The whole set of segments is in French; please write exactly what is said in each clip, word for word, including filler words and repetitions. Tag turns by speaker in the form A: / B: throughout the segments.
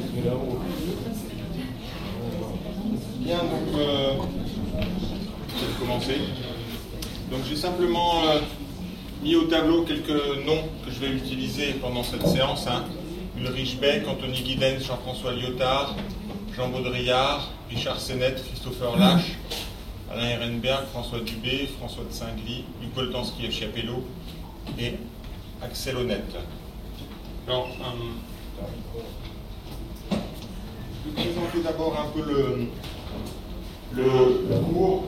A: Bien, donc euh, je vais commencer. Donc j'ai simplement euh, mis au tableau quelques noms que je vais utiliser pendant cette séance. Hein. Ulrich Beck, Anthony Giddens, Jean-François Lyotard, Jean Baudrillard, Richard Sennett, Christopher Lasch, Alain Ehrenberg, François Dubé, François de Saint-Gly, Luc Boltanski et Chiapello et Axel Honnête. Alors, euh, je vais présenter d'abord un peu le, le, le cours,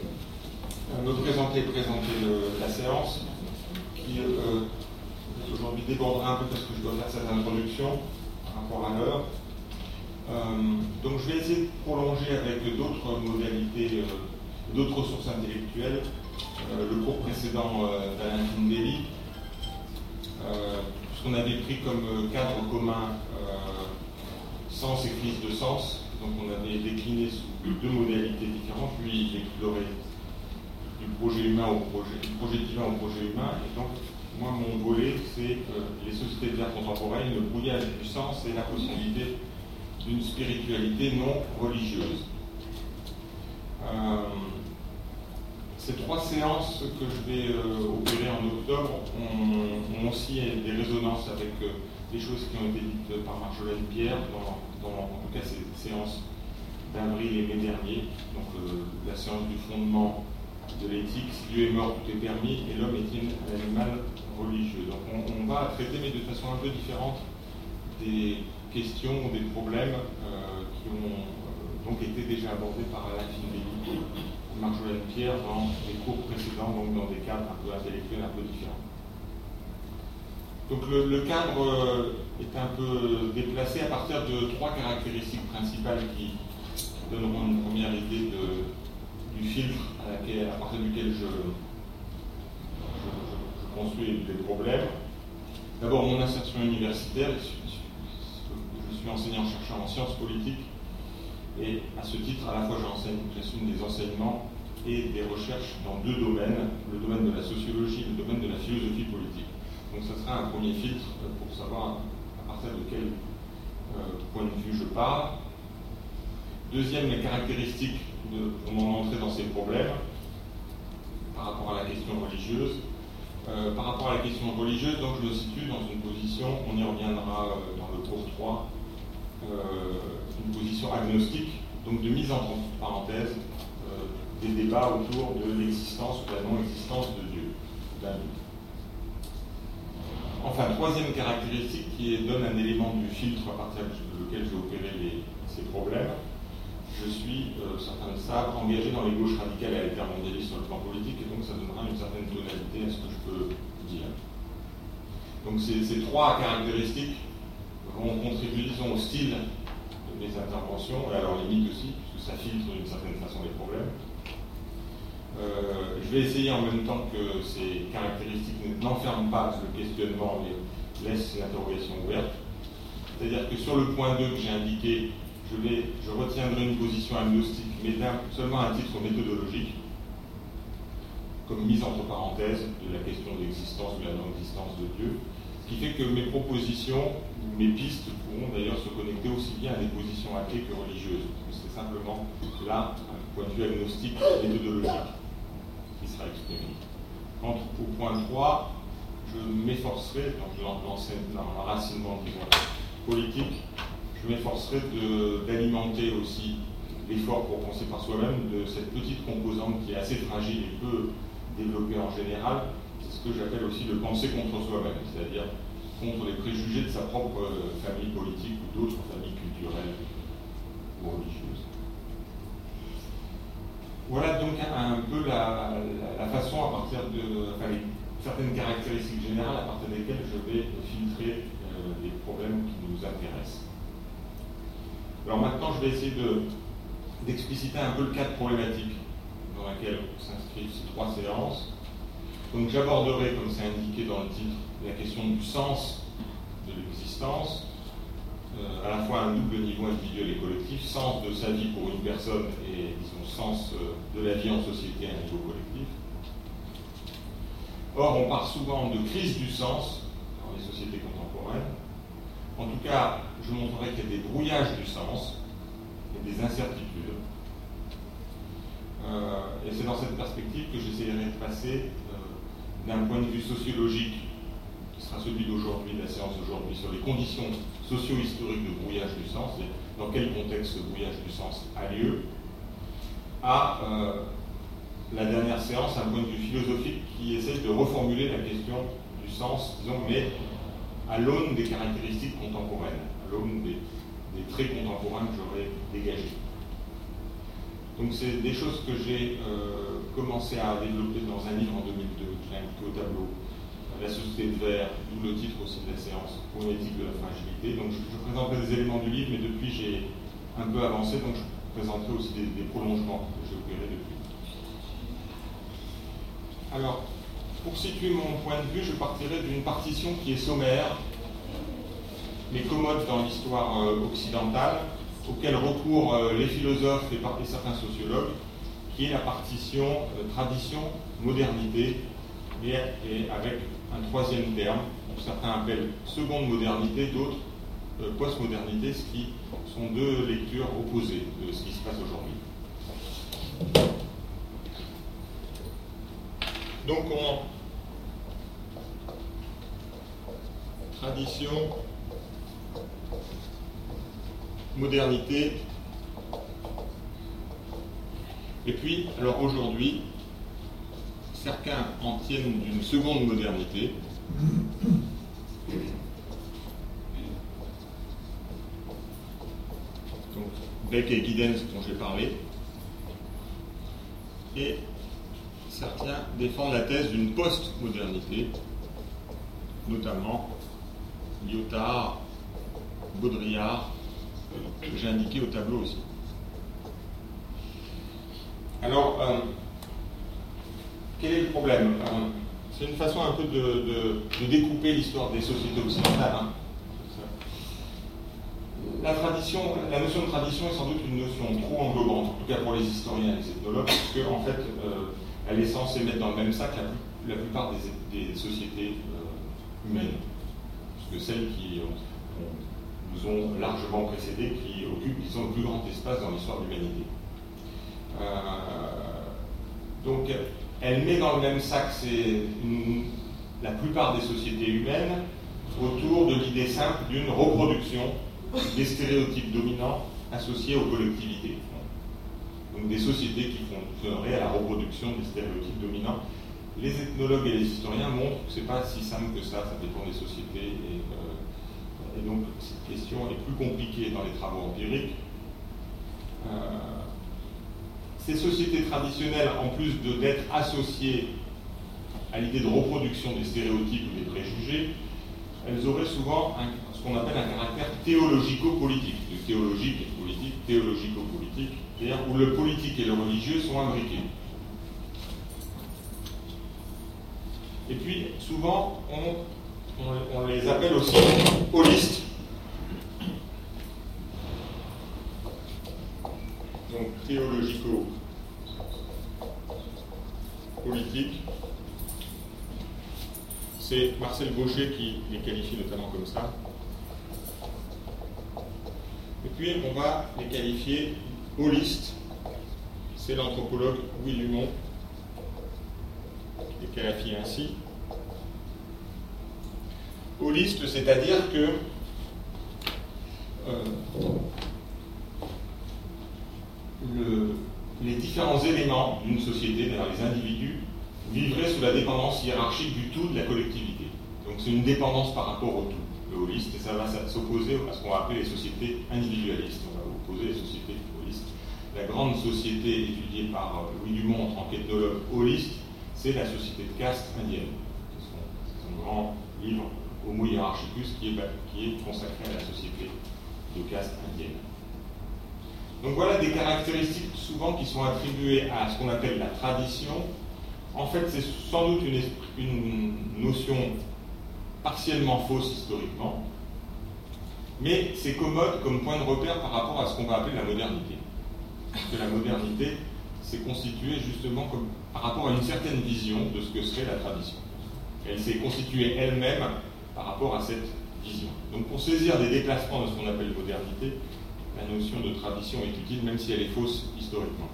A: me présenter, présenter le, la séance, qui euh, aujourd'hui débordera un peu parce que je dois faire cette introduction par rapport à l'heure. Euh, donc je vais essayer de prolonger avec d'autres modalités, euh, d'autres ressources intellectuelles, euh, le cours précédent euh, d'Alain Kindeli, euh, ce qu'on avait pris comme cadre commun euh, sens et crise de sens. Donc on avait décliné sous deux modalités différentes, lui il explorait du projet humain au projet, du projet divin au projet humain, et donc moi mon volet c'est euh, les sociétés de l'art contemporaine, le brouillage du sens et la possibilité d'une spiritualité non religieuse. Euh, ces trois séances que je vais euh, opérer en octobre ont, ont aussi des résonances avec euh, des choses qui ont été dites par Marjolaine Pierre dans, dans en tout cas ces séances d'avril et mai dernier, donc euh, la séance du fondement de l'éthique, si Dieu est mort, tout est permis, et l'homme est un animal religieux. Donc on, on va traiter, mais de façon un peu différente, des questions, des problèmes euh, qui ont euh, donc été déjà abordés par Alain Kindeli et Marjolaine Pierre dans les cours précédents, donc dans des cadres un peu intellectuels, un peu différents. Donc le, le cadre euh, est un peu déplacé à partir de trois caractéristiques principales qui donneront une première idée de, du filtre à, laquelle, à partir duquel je, je, je, je construis des problèmes. D'abord mon insertion universitaire. Je suis enseignant-chercheur en sciences politiques et à ce titre, à la fois j'assume des enseignements et des recherches dans deux domaines, le domaine de la sociologie et le domaine de la philosophie politique. Donc ça sera un premier filtre pour savoir à partir de quel euh, point de vue je pars. Deuxième, les caractéristiques de, pour mon entrée dans ces problèmes par rapport à la question religieuse. Euh, par rapport à la question religieuse, donc je me situe dans une position, on y reviendra euh, dans le cours trois, euh, une position agnostique, donc de mise entre parenthèses euh, des débats autour de l'existence ou de la non-existence de Dieu, d'un Dieu. Enfin, troisième caractéristique qui est, donne un élément du filtre à partir duquel j'ai opéré les, ces problèmes. Je suis, euh, certains le savent, engagé dans les gauches radicales et altermondialistes sur le plan politique, et donc ça donnera une certaine tonalité à ce que je peux dire. Donc ces, ces trois caractéristiques vont contribuer, disons, au style de mes interventions, et à leur limite aussi, puisque ça filtre d'une certaine façon les problèmes. Euh, je vais essayer en même temps que ces caractéristiques n'enferment pas le questionnement, mais laissent l'interrogation ouverte. C'est-à-dire que sur le point deux que j'ai indiqué, Je, vais, je retiendrai une position agnostique, mais seulement à un titre méthodologique, comme mise entre parenthèses de la question de l'existence ou de la non-existence de Dieu, ce qui fait que mes propositions, mes pistes pourront d'ailleurs se connecter aussi bien à des positions athées que religieuses. C'est simplement là un point de vue agnostique méthodologique qui sera exprimé. Quant au point trois, je m'efforcerai, donc l'enracinement politique, je m'efforcerai d'alimenter aussi l'effort pour penser par soi-même de cette petite composante qui est assez fragile et peu développée en général. C'est ce que j'appelle aussi le penser contre soi-même, c'est-à-dire contre les préjugés de sa propre famille politique ou d'autres familles culturelles ou religieuses. Voilà donc un peu la, la, la façon à partir de enfin, les, certaines caractéristiques générales à partir desquelles je vais filtrer euh, les problèmes qui nous intéressent. Alors maintenant, je vais essayer d'expliciter un peu le cadre problématique dans lequel s'inscrivent ces trois séances. Donc j'aborderai, comme c'est indiqué dans le titre, la question du sens de l'existence, euh, à la fois à un double niveau individuel et collectif, sens de sa vie pour une personne et, disons, sens euh, de la vie en société à un niveau collectif. Or, on parle souvent de crise du sens dans les sociétés contemporaines. En tout cas, je montrerai qu'il y a des brouillages du sens et des incertitudes. Euh, et c'est dans cette perspective que j'essaierai de passer euh, d'un point de vue sociologique, qui sera celui d'aujourd'hui, de la séance d'aujourd'hui, sur les conditions socio-historiques de brouillage du sens, et dans quel contexte ce brouillage du sens a lieu, à euh, la dernière séance, un point de vue philosophique qui essaye de reformuler la question du sens, disons, mais à l'aune des caractéristiques contemporaines, à l'aune des, des traits contemporains que j'aurais dégagés. Donc c'est des choses que j'ai euh, commencé à développer dans un livre en deux mille deux, que j'ai indiqué au tableau, La société de verre, d'où le titre aussi de la séance, pour l'éthique de la fragilité. Donc je, je présenterai des éléments du livre, mais depuis j'ai un peu avancé, donc je présenterai aussi des, des prolongements que j'ai opérés depuis. Alors, pour situer mon point de vue, je partirai d'une partition qui est sommaire, mais commode dans l'histoire euh, occidentale, auquel recourent euh, les philosophes et, par, et certains sociologues, qui est la partition euh, tradition-modernité, et, et avec un troisième terme, que certains appellent seconde modernité, d'autres euh, postmodernité, ce qui sont deux lectures opposées de ce qui se passe aujourd'hui. Donc on tradition, modernité, et puis, alors aujourd'hui, certains en tiennent d'une seconde modernité, donc Beck et Giddens dont j'ai parlé, et certains défendent la thèse d'une post-modernité, notamment Lyotard, Baudrillard, que j'ai indiqué au tableau aussi. Alors, euh, quel est le problème? euh, C'est une façon un peu de, de, de découper l'histoire des sociétés occidentales. Hein. La tradition, la notion de tradition est sans doute une notion trop englobante, en tout cas pour les historiens et les ethnologues, parce qu'en fait, euh, elle est censée mettre dans le même sac la, la plupart des, des sociétés euh, humaines, parce que celles qui ont, ont nous ont largement précédés, qui occupent, disons, le plus grand espace dans l'histoire de l'humanité. Euh, donc, elle met dans le même sac une, la plupart des sociétés humaines autour de l'idée simple d'une reproduction des stéréotypes dominants associés aux collectivités. Donc, des sociétés qui fonctionneraient à la reproduction des stéréotypes dominants. Les ethnologues et les historiens montrent que ce n'est pas si simple que ça, ça dépend des sociétés. Et, euh, Et donc, cette question est plus compliquée dans les travaux empiriques. Euh, ces sociétés traditionnelles, en plus de, d'être associées à l'idée de reproduction des stéréotypes ou des préjugés, elles auraient souvent un, ce qu'on appelle un caractère théologico-politique. De théologique et politique, théologico-politique, c'est-à-dire où le politique et le religieux sont imbriqués. Et puis, souvent, on On, on les appelle aussi holistes. Donc théologico-politique. C'est Marcel Gaucher qui les qualifie notamment comme ça. Et puis on va les qualifier holistes. C'est l'anthropologue Louis Lumont qui les qualifie ainsi. Holiste, c'est-à-dire que euh, le, les différents éléments d'une société, d'ailleurs les individus, vivraient sous la dépendance hiérarchique du tout de la collectivité. Donc c'est une dépendance par rapport au tout, le holiste, et ça va s'opposer à ce qu'on va appeler les sociétés individualistes. On va opposer les sociétés holistes. La grande société étudiée par Louis Dumont en tant qu'ethnologue holiste, c'est la société de caste indienne. C'est son, c'est son grand livre Homo Hierarchicus, qui est, qui est consacré à la société de caste indienne. Donc voilà des caractéristiques souvent qui sont attribuées à ce qu'on appelle la tradition. En fait, c'est sans doute une, une notion partiellement fausse historiquement, mais c'est commode comme point de repère par rapport à ce qu'on va appeler la modernité. Parce que la modernité s'est constituée justement comme, par rapport à une certaine vision de ce que serait la tradition. Elle s'est constituée elle-même par rapport à cette vision. Donc pour saisir des déplacements de ce qu'on appelle modernité, la notion de tradition est utile, même si elle est fausse historiquement.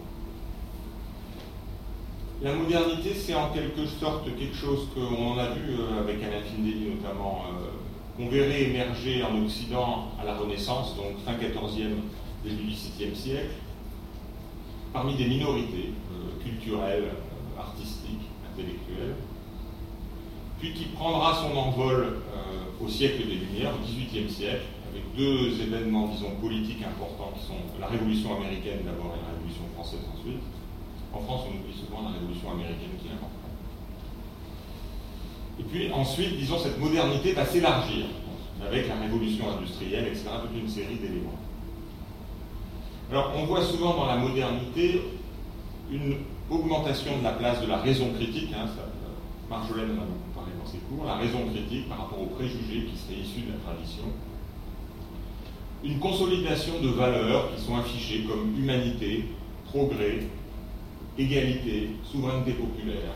A: La modernité, c'est en quelque sorte quelque chose qu'on a vu avec Alain Findeli notamment, euh, qu'on verrait émerger en Occident à la Renaissance, donc fin quatorzième, début dix-septième siècle, parmi des minorités euh, culturelles, euh, artistiques, intellectuelles, puis qui prendra son envol euh, au siècle des Lumières, au dix-huitième siècle, avec deux événements, disons, politiques importants qui sont la Révolution américaine d'abord et la Révolution française ensuite. En France, on oublie souvent la Révolution américaine qui est importante. Et puis ensuite, disons, cette modernité va s'élargir, avec la Révolution industrielle, et cetera, toute une série d'éléments. Alors, on voit souvent dans la modernité une augmentation de la place de la raison critique, hein, ça, Marjolaine en a beaucoup parlé dans ses cours, la raison critique par rapport aux préjugés qui seraient issus de la tradition, une consolidation de valeurs qui sont affichées comme humanité, progrès, égalité, souveraineté populaire,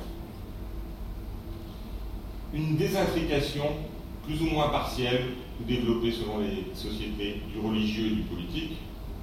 A: une désintrication plus ou moins partielle ou développée selon les sociétés du religieux et du politique.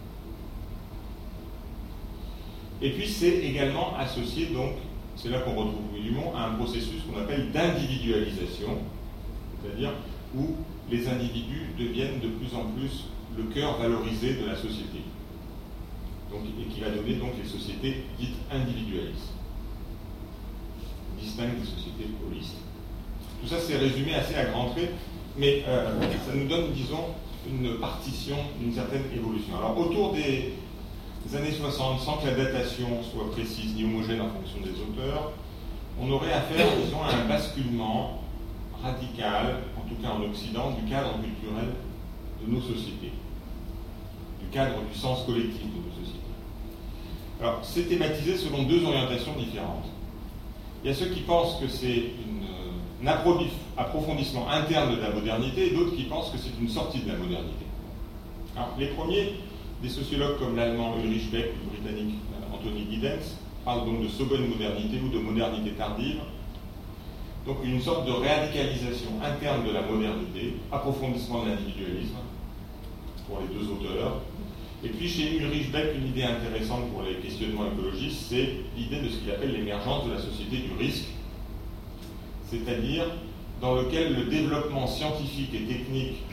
A: Et puis c'est également associé, donc, c'est là qu'on retrouve Louis Dumont, à un processus qu'on appelle d'individualisation, c'est-à-dire où les individus deviennent de plus en plus le cœur valorisé de la société. Donc, et qui va donner donc les sociétés dites individualistes, distinctes des sociétés holistes. Tout ça c'est résumé assez à grands traits, mais euh, ça nous donne, disons, une partition d'une certaine évolution. Alors autour des, des années soixante, sans que la datation soit précise ni homogène en fonction des auteurs, on aurait affaire, disons, à un basculement radical, en tout cas en Occident, du cadre culturel de nos sociétés, du cadre du sens collectif de nos sociétés. Alors, c'est thématisé selon deux orientations différentes. Il y a ceux qui pensent que c'est une, un approfondissement interne de la modernité, et d'autres qui pensent que c'est une sortie de la modernité. Alors, les premiers, des sociologues comme l'allemand Ulrich Beck, le britannique Anthony Giddens, parlent donc de seconde modernité ou de modernité tardive. Donc une sorte de radicalisation interne de la modernité, approfondissement de l'individualisme, pour les deux auteurs. Et puis chez Ulrich Beck, une idée intéressante pour les questionnements écologistes, c'est l'idée de ce qu'il appelle l'émergence de la société du risque, c'est-à-dire dans lequel le développement scientifique et technique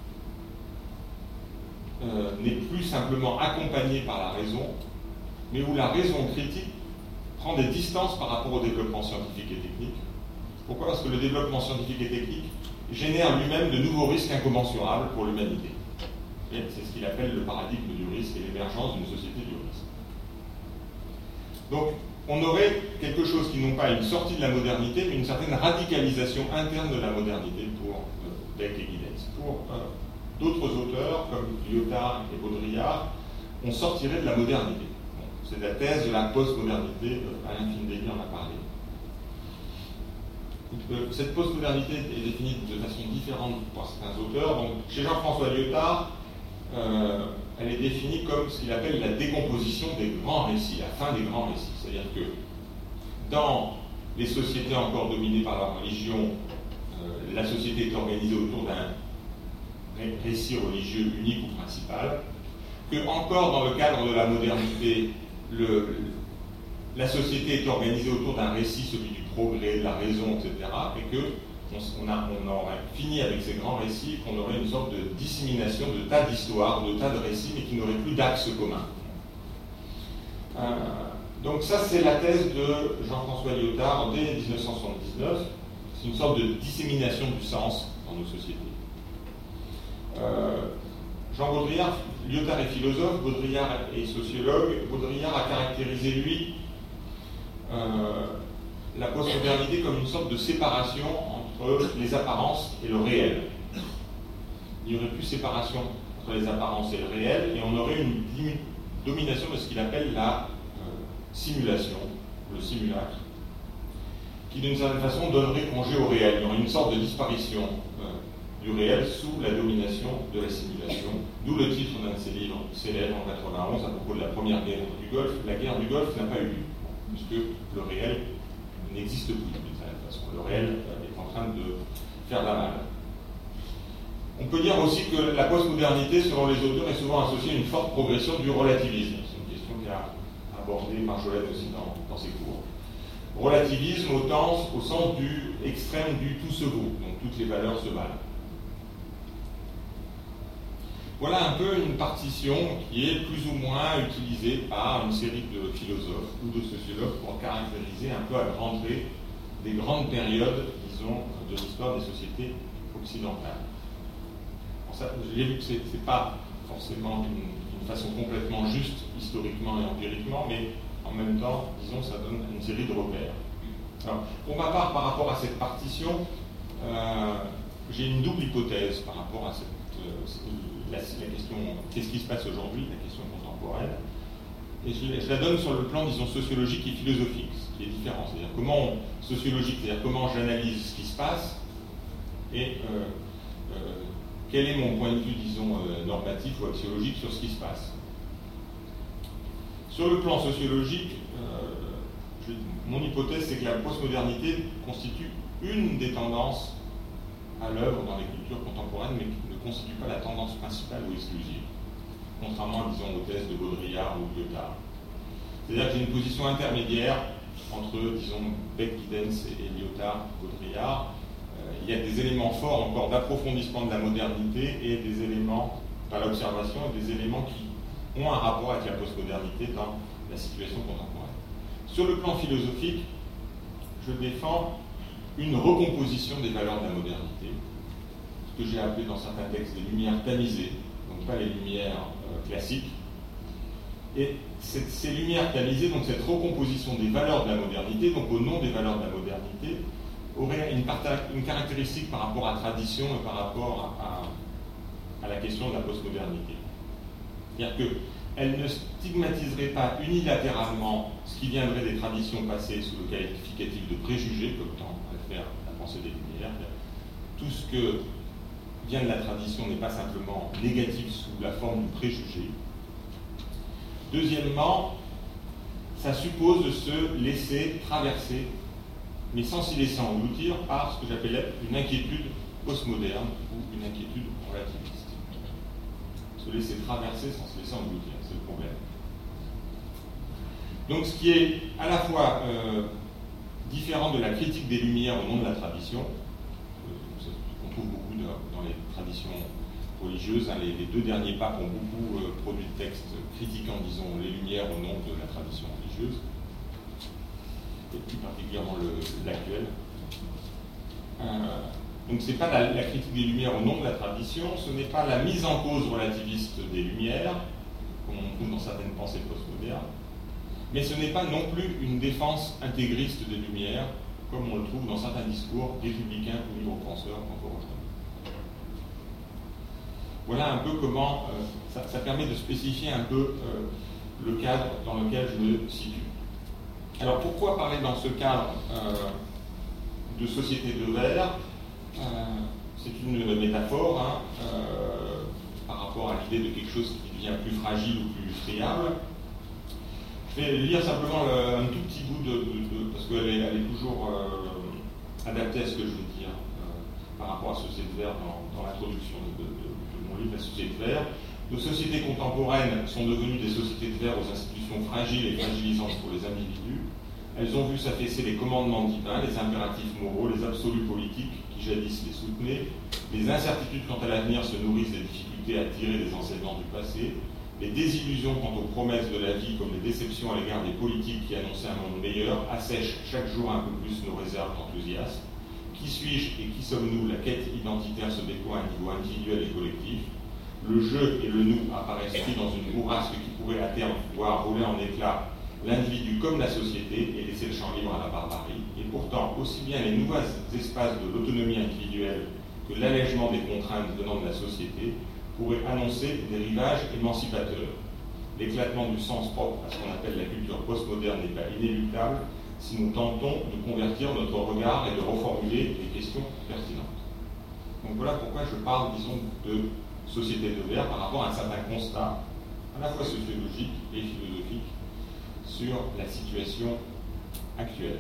A: euh, n'est plus simplement accompagné par la raison, mais où la raison critique prend des distances par rapport au développement scientifique et technique. Pourquoi ? Parce que le développement scientifique et technique génère lui-même de nouveaux risques incommensurables pour l'humanité. C'est ce qu'il appelle le paradigme du risque et l'émergence d'une société du risque. Donc, on aurait quelque chose qui non pas une sortie de la modernité, mais une certaine radicalisation interne de la modernité pour euh, Beck et Giddens. Pour euh, d'autres auteurs, comme Lyotard et Baudrillard, on sortirait de la modernité. Bon, c'est la thèse de la post-modernité, euh, Alain Findeli en a parlé. Euh, cette post-modernité est définie de façon différente par certains auteurs. Donc, chez Jean-François Lyotard, Euh, elle est définie comme ce qu'il appelle la décomposition des grands récits, la fin des grands récits. C'est-à-dire que dans les sociétés encore dominées par la religion, euh, la société est organisée autour d'un récit religieux unique ou principal, que encore dans le cadre de la modernité, le, la société est organisée autour d'un récit, celui du progrès, de la raison, et cetera, et que On, a, on aurait fini avec ces grands récits, qu'on aurait une sorte de dissémination de tas d'histoires, de tas de récits, mais qui n'auraient plus d'axe commun. Euh, donc ça, c'est la thèse de Jean-François Lyotard dès dix-neuf cent soixante-dix-neuf. C'est une sorte de dissémination du sens dans nos sociétés. Euh, Jean Baudrillard, Lyotard est philosophe, Baudrillard est sociologue. Baudrillard a caractérisé, lui, euh, la postmodernité comme une sorte de séparation entre les apparences et le réel. Il n'y aurait plus séparation entre les apparences et le réel, et on aurait une domination de ce qu'il appelle la euh, simulation, le simulacre, qui d'une certaine façon donnerait congé au réel. Il y aurait une sorte de disparition euh, du réel sous la domination de la simulation, d'où le titre d'un de ses livres célèbres en quatre-vingt-onze à propos de la première guerre du Golfe. La guerre du Golfe n'a pas eu lieu, puisque le réel n'existe plus d'une certaine façon. Le réel est en train de faire la malle. On peut dire aussi que la postmodernité, selon les auteurs, est souvent associée à une forte progression du relativisme. C'est une question qui a abordé Marjolaine aussi dans, dans ses cours. Relativisme au, temps, au sens du extrême du tout se vaut, donc toutes les valeurs se valent. Voilà un peu une partition qui est plus ou moins utilisée par une série de philosophes ou de sociologues pour caractériser un peu à grande trait des grandes périodes, disons, de l'histoire des sociétés occidentales. J'ai vu que ce n'est pas forcément une, une façon complètement juste, historiquement et empiriquement, mais en même temps, disons, ça donne une série de repères. Alors, pour ma part, par rapport à cette partition, euh, j'ai une double hypothèse par rapport à cette, euh, la, la question qu'est-ce qui se passe aujourd'hui, la question contemporaine, et je, je la donne sur le plan, disons, sociologique et philosophique, ce qui est différent. C'est-à-dire comment on, sociologique, c'est-à-dire comment j'analyse ce qui se passe, et euh, euh, quel est mon point de vue, disons, euh, normatif ou axiologique sur ce qui se passe. Sur le plan sociologique, euh, je, mon hypothèse, c'est que la postmodernité constitue une des tendances à l'œuvre dans les cultures contemporaines, mais qui ne constitue pas la tendance principale ou exclusive, contrairement, disons, aux thèses de Baudrillard ou de Lyotard. C'est-à-dire que j'ai une position intermédiaire entre, disons, Beck-Giddens et Lyotard, Baudrillard. Il y a des éléments forts encore d'approfondissement de la modernité et des éléments par l'observation et des éléments qui ont un rapport avec la postmodernité dans la situation contemporaine. Sur le plan philosophique, je défends une recomposition des valeurs de la modernité, ce que j'ai appelé dans certains textes des lumières tamisées, donc pas les lumières euh, classiques. Et cette, ces lumières tamisées, donc cette recomposition des valeurs de la modernité, donc au nom des valeurs de la modernité, aurait une, une caractéristique par rapport à la tradition et par rapport à, à, à la question de la postmodernité. C'est-à-dire qu'elle ne stigmatiserait pas unilatéralement ce qui viendrait des traditions passées sous le qualificatif de préjugés, comme tend à faire la pensée des Lumières. Tout ce que vient de la tradition n'est pas simplement négatif sous la forme du préjugé. Deuxièmement, ça suppose de se laisser traverser, mais sans s'y laisser engloutir, par ce que j'appelais une inquiétude postmoderne ou une inquiétude relativiste. Se laisser traverser sans se laisser engloutir, c'est le problème. Donc ce qui est à la fois euh, différent de la critique des Lumières au nom de la tradition, euh, qu'on trouve beaucoup de, dans les traditions religieuses, hein, les, les deux derniers papes ont beaucoup euh, produit de textes critiquant, disons, les Lumières au nom de la tradition religieuse, et plus particulièrement l'actuel. Euh, donc ce n'est pas la, la critique des Lumières au nom de la tradition, ce n'est pas la mise en cause relativiste des Lumières, comme on trouve dans certaines pensées postmodernes, mais ce n'est pas non plus une défense intégriste des Lumières, comme on le trouve dans certains discours républicains ou libre-penseurs encore aujourd'hui. Voilà un peu comment euh, ça, ça permet de spécifier un peu euh, le cadre dans lequel je me situe. Alors pourquoi parler dans ce cadre euh, de société de verre? euh, C'est une métaphore hein, euh, par rapport à l'idée de quelque chose qui devient plus fragile ou plus friable. Je vais lire simplement le, un tout petit bout de, de, de parce qu'elle est, elle est toujours euh, adaptée à ce que je veux dire euh, par rapport à Société de verre dans, dans l'introduction de, de, de, de mon livre, La Société de verre. Nos sociétés contemporaines sont devenues des sociétés de verre aux institutions fragiles et fragilisantes pour les individus. Elles ont vu s'affaisser les commandements divins, les impératifs moraux, les absolus politiques qui jadis les soutenaient. Les incertitudes quant à l'avenir se nourrissent des difficultés à tirer des enseignements du passé. Les désillusions quant aux promesses de la vie, comme les déceptions à l'égard des politiques qui annonçaient un monde meilleur, assèchent chaque jour un peu plus nos réserves d'enthousiasme. Qui suis-je et qui sommes-nous? La quête identitaire se déploie à un niveau individuel et collectif. Le je et le nous apparaissent pris dans une bourrasque qui pourrait à terme voir rouler en éclats l'individu comme la société et laisser le champ libre à la barbarie. Et pourtant, aussi bien les nouveaux espaces de l'autonomie individuelle que l'allègement des contraintes venant de la société pourraient annoncer des rivages émancipateurs. L'éclatement du sens propre à ce qu'on appelle la culture postmoderne n'est pas inéluctable si nous tentons de convertir notre regard et de reformuler les questions pertinentes. Donc voilà pourquoi je parle, disons, de société de verre par rapport à un certain constat, à la fois sociologique et philosophique, sur la situation actuelle.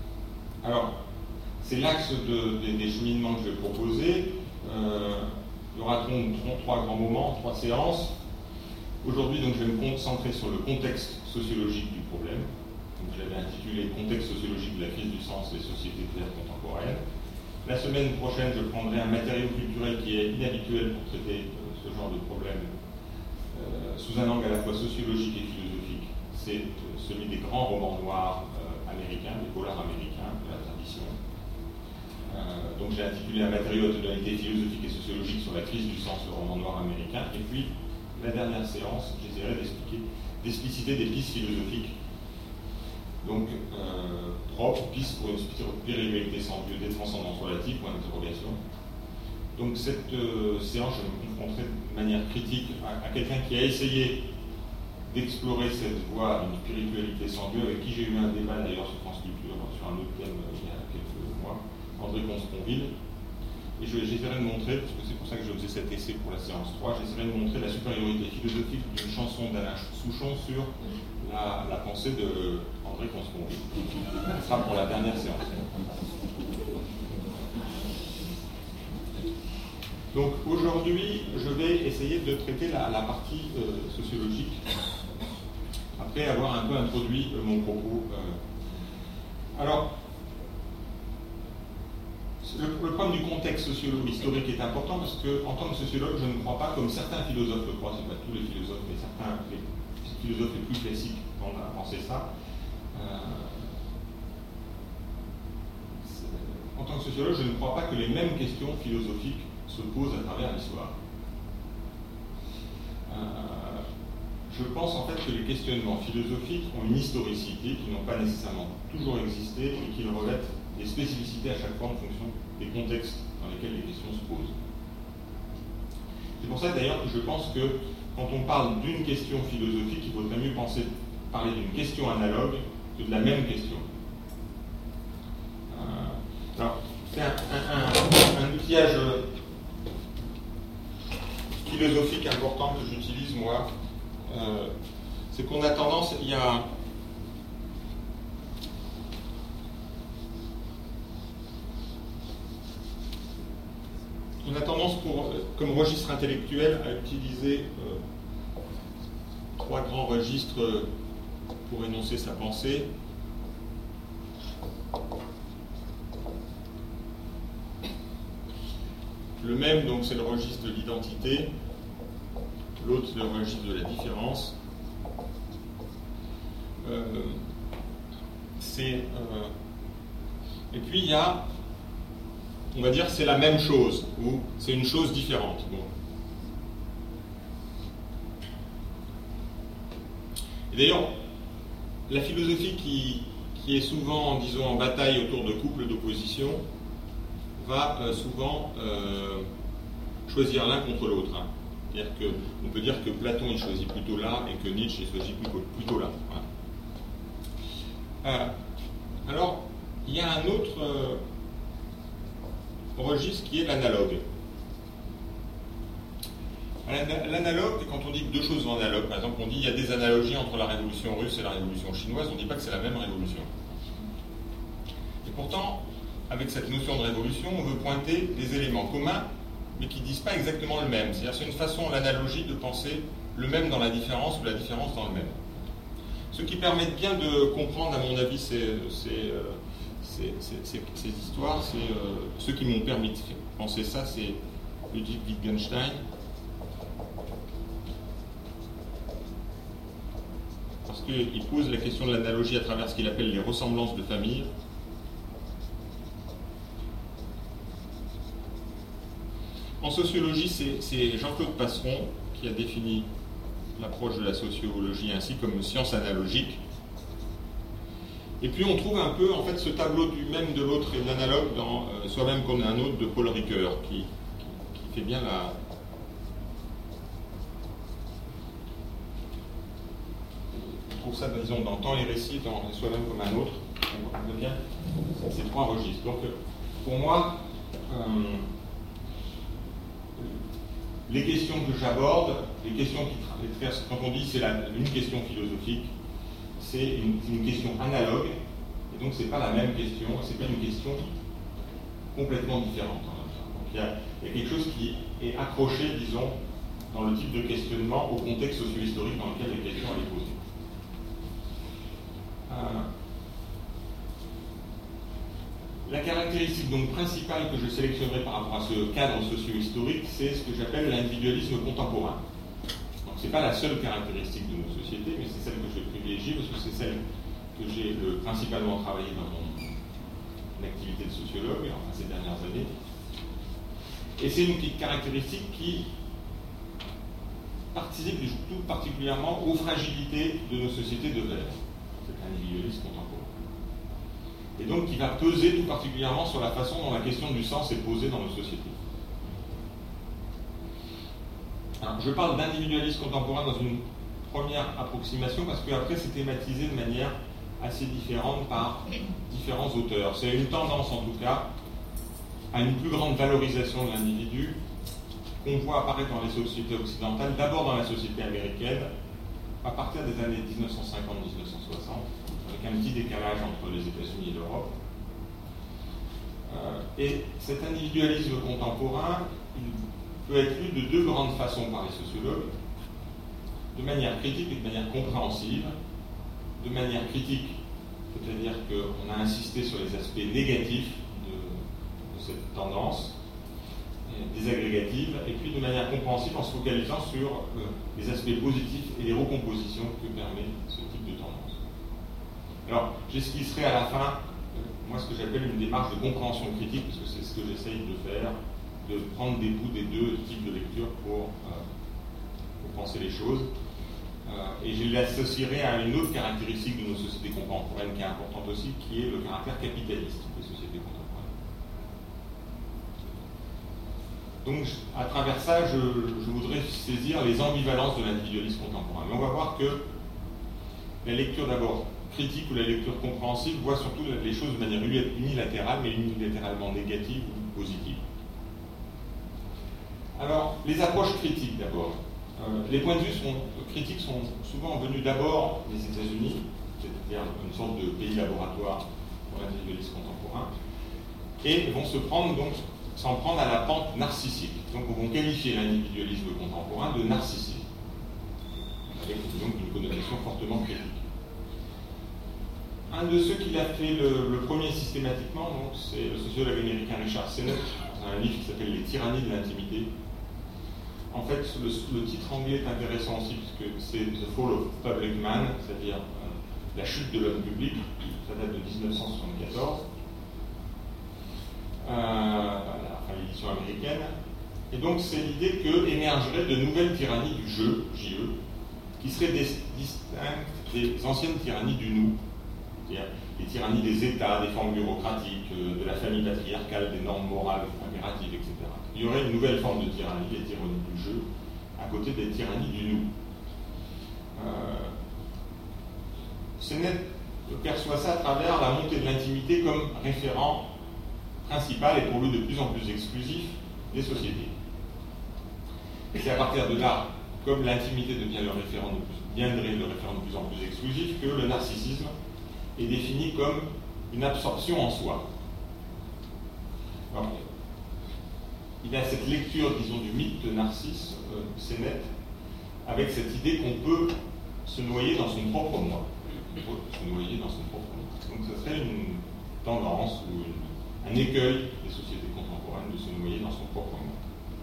A: Alors, c'est l'axe de, de, des cheminements que je vais proposer. Euh, Il y aura trois grands moments, trois séances. Aujourd'hui, donc, je vais me concentrer sur le contexte sociologique du problème. Donc, je l'avais intitulé « Contexte sociologique de la crise du sens des sociétés claires contemporaines ». La semaine prochaine, je prendrai un matériau culturel qui est inhabituel pour traiter euh, ce genre de problème euh, sous un angle à la fois sociologique et philosophique. C'est euh, celui des grands romans noirs euh, américains, des polars américains de la tradition. Euh, donc j'ai intitulé un matériau à tonalité philosophique et sociologique sur la crise du sens, le roman noir américain. Et puis, la dernière séance, j'essaierai d'expliquer, d'expliciter des pistes philosophiques. Donc, euh, propres, pistes pour une spiritualité sans Dieu, des transcendances relatives, point d'interrogation. Donc, cette euh, séance, je me confronterai de manière critique à, à quelqu'un qui a essayé d'explorer cette voie d'une spiritualité sans Dieu, avec qui j'ai eu un débat d'ailleurs sur France Culture, sur un autre thème euh, il y a quelques mois, André Consponville. Et j'essaierai de montrer, parce que c'est pour ça que je faisais cet essai pour la séance trois, j'essaierai de montrer la supériorité philosophique d'une chanson d'Alain Souchon sur la, la pensée de André Consponville. Ce sera pour la dernière séance. Donc aujourd'hui, je vais essayer de traiter la, la partie euh, sociologique, après avoir un peu introduit euh, mon propos. Euh. Alors, le, le problème du contexte sociologique historique est important parce que, en tant que sociologue, je ne crois pas, comme certains philosophes le croient, c'est pas tous les philosophes, mais certains les philosophes les plus classiques ont pensé ça. Euh, en tant que sociologue, je ne crois pas que les mêmes questions philosophiques se posent à travers l'histoire. Euh, je pense en fait que les questionnements philosophiques ont une historicité qui n'ont pas nécessairement toujours existé et qu'ils revêtent des spécificités à chaque fois en fonction des contextes dans lesquels les questions se posent. C'est pour ça d'ailleurs que je pense que quand on parle d'une question philosophique, il vaudrait mieux penser, parler d'une question analogue que de la même question. Euh, alors, c'est un, un, un, un outillage philosophique important que j'utilise moi, euh, c'est qu'on a tendance, il y a on a tendance pour, comme registre intellectuel à utiliser euh, trois grands registres pour énoncer sa pensée. Le même, donc, c'est le registre de l'identité. L'autre, c'est le registre de la différence. Euh, c'est, euh, et puis, il y a, on va dire, c'est la même chose, ou c'est une chose différente. Bon. Et d'ailleurs, la philosophie qui, qui est souvent, disons, en bataille autour de couples d'opposition, va euh, souvent euh, choisir l'un contre l'autre. Hein. C'est-à-dire qu'on peut dire que Platon il choisit plutôt là et que Nietzsche il choisit plutôt, plutôt là. Voilà. Euh, alors, il y a un autre euh, registre qui est l'analogue. L'analogue, quand on dit que deux choses sont analogues, par exemple, on dit qu'il y a des analogies entre la révolution russe et la révolution chinoise, on ne dit pas que c'est la même révolution. Et pourtant, avec cette notion de révolution, on veut pointer des éléments communs, mais qui ne disent pas exactement le même. C'est-à-dire c'est une façon, l'analogie, de penser le même dans la différence ou la différence dans le même. Ce qui permet bien de comprendre, à mon avis, ces, ces, ces, ces, ces histoires, c'est euh, ceux qui m'ont permis de penser ça, c'est Ludwig Wittgenstein, parce qu'il pose la question de l'analogie à travers ce qu'il appelle les ressemblances de famille. En sociologie, c'est Jean-Claude Passeron qui a défini l'approche de la sociologie ainsi comme science analogique. Et puis on trouve un peu en fait ce tableau du même de l'autre et de l'analogue dans euh, Soi-même comme un autre de Paul Ricoeur, qui, qui, qui fait bien la... On trouve ça, disons, dans Temps et récit, dans Soi-même comme un autre. On voit bien ces trois registres. Donc pour moi, euh, les questions que j'aborde, les questions qui traversent, quand on dit c'est une question philosophique, c'est une, une question analogue, et donc c'est pas la même question, c'est pas une question complètement différente. Donc il y a, il y a quelque chose qui est accroché, disons, dans le type de questionnement au contexte socio-historique dans lequel les questions allaient posées. Euh, la caractéristique donc principale que je sélectionnerai par rapport à ce cadre socio-historique, c'est ce que j'appelle l'individualisme contemporain. Donc ce n'est pas la seule caractéristique de nos sociétés, mais c'est celle que je privilégie parce que c'est celle que j'ai le, principalement travaillé dans mon activité de sociologue, enfin ces dernières années. Et c'est une petite caractéristique qui participe tout particulièrement aux fragilités de nos sociétés de verre, cet individualisme contemporain. Et donc qui va peser tout particulièrement sur la façon dont la question du sens est posée dans nos sociétés. Alors, je parle d'individualisme contemporain dans une première approximation parce qu'après c'est thématisé de manière assez différente par différents auteurs. C'est une tendance en tout cas à une plus grande valorisation de l'individu qu'on voit apparaître dans les sociétés occidentales, d'abord dans la société américaine, à partir des années mille neuf cent cinquante à mille neuf cent soixante, avec un petit décalage entre les États-Unis et l'Europe. Euh, et cet individualisme contemporain, il peut être lu de deux grandes façons par les sociologues, de manière critique et de manière compréhensive. De manière critique, c'est-à-dire qu'on a insisté sur les aspects négatifs de, de cette tendance, désagrégative, et puis de manière compréhensive en se focalisant sur euh, les aspects positifs et les recompositions que permet ce type de tendance. Alors, j'esquisserai à la fin, euh, moi, ce que j'appelle une démarche de compréhension critique, parce que c'est ce que j'essaye de faire, de prendre des bouts des deux types de lecture pour, euh, pour penser les choses. Euh, et je l'associerai à une autre caractéristique de nos sociétés contemporaines qui est importante aussi, qui est le caractère capitaliste des sociétés contemporaines. Donc, à travers ça, je, je voudrais saisir les ambivalences de l'individualisme contemporain. Mais on va voir que la lecture d'abord critique ou la lecture compréhensive voit surtout les choses de manière unilatérale, mais unilatéralement négative ou positive. Alors, les approches critiques d'abord. Euh, les points de vue sont, critiques sont souvent venus d'abord des États-Unis, c'est-à-dire une sorte de pays laboratoire pour l'individualisme contemporain, et vont se prendre donc s'en prendre à la pente narcissique. Donc on va qualifier l'individualisme contemporain de narcissique, avec donc une connotation fortement critique. Un de ceux qui l'a fait le, le premier systématiquement, donc, c'est le sociologue américain Richard Sennett, dans un livre qui s'appelle Les tyrannies de l'intimité. En fait, le, le titre anglais est intéressant aussi, puisque c'est The Fall of Public Man, c'est-à-dire euh, la chute de l'homme public, ça date de mille neuf cent soixante-quatorze. Euh, enfin, l'édition américaine. Et donc, c'est l'idée qu'émergeraient de nouvelles tyrannies du jeu, J E, qui seraient distinctes des anciennes tyrannies du nous, c'est-à-dire les tyrannies des États, des formes bureaucratiques, de la famille patriarcale, des normes morales, impératives, et cetera. Il y aurait une nouvelle forme de tyrannie, les tyrannies du jeu, à côté des tyrannies du nous. Euh, Sennett perçoit ça à travers la montée de l'intimité comme référent principal et pour lui de plus en plus exclusif des sociétés. Et c'est à partir de là, comme l'intimité devient le référent de plus, viendrait le référent de plus en plus exclusif, que le narcissisme est défini comme une absorption en soi. Alors, il a cette lecture, disons, du mythe de Narcisse, euh, Sennett, avec cette idée qu'on peut se noyer dans son propre moi. On peut se noyer dans son propre moi. Donc ce serait une tendance ou une, un écueil des sociétés contemporaines de se noyer dans son propre moi.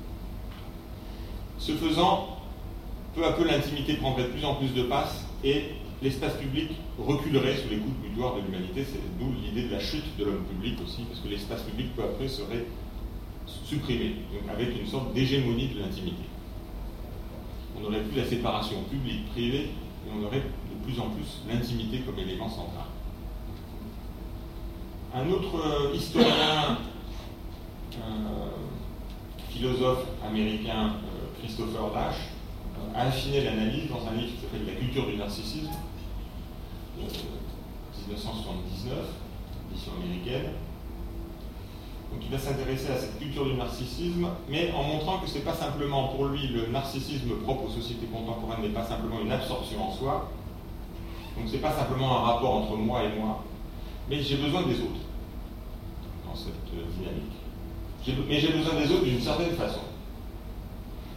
A: Ce faisant, peu à peu l'intimité prendrait de plus en plus de place et l'espace public reculerait sous les coups de boutoir de l'humanité. C'est d'où l'idée de la chute de l'homme public aussi, parce que l'espace public peu après serait supprimé, donc avec une sorte d'hégémonie de l'intimité. On n'aurait plus la séparation publique-privée, et on aurait de plus en plus l'intimité comme élément central. Un autre euh, historien, euh, philosophe américain, euh, Christopher Lasch, euh, a affiné l'analyse dans un livre qui s'appelle La culture du narcissisme, de mille neuf cent soixante-dix-neuf, édition américaine. Donc il va s'intéresser à cette culture du narcissisme, mais en montrant que ce n'est pas simplement pour lui le narcissisme propre aux sociétés contemporaines n'est pas simplement une absorption en soi, donc ce n'est pas simplement un rapport entre moi et moi, mais j'ai besoin des autres dans cette dynamique. J'ai, mais j'ai besoin des autres d'une certaine façon.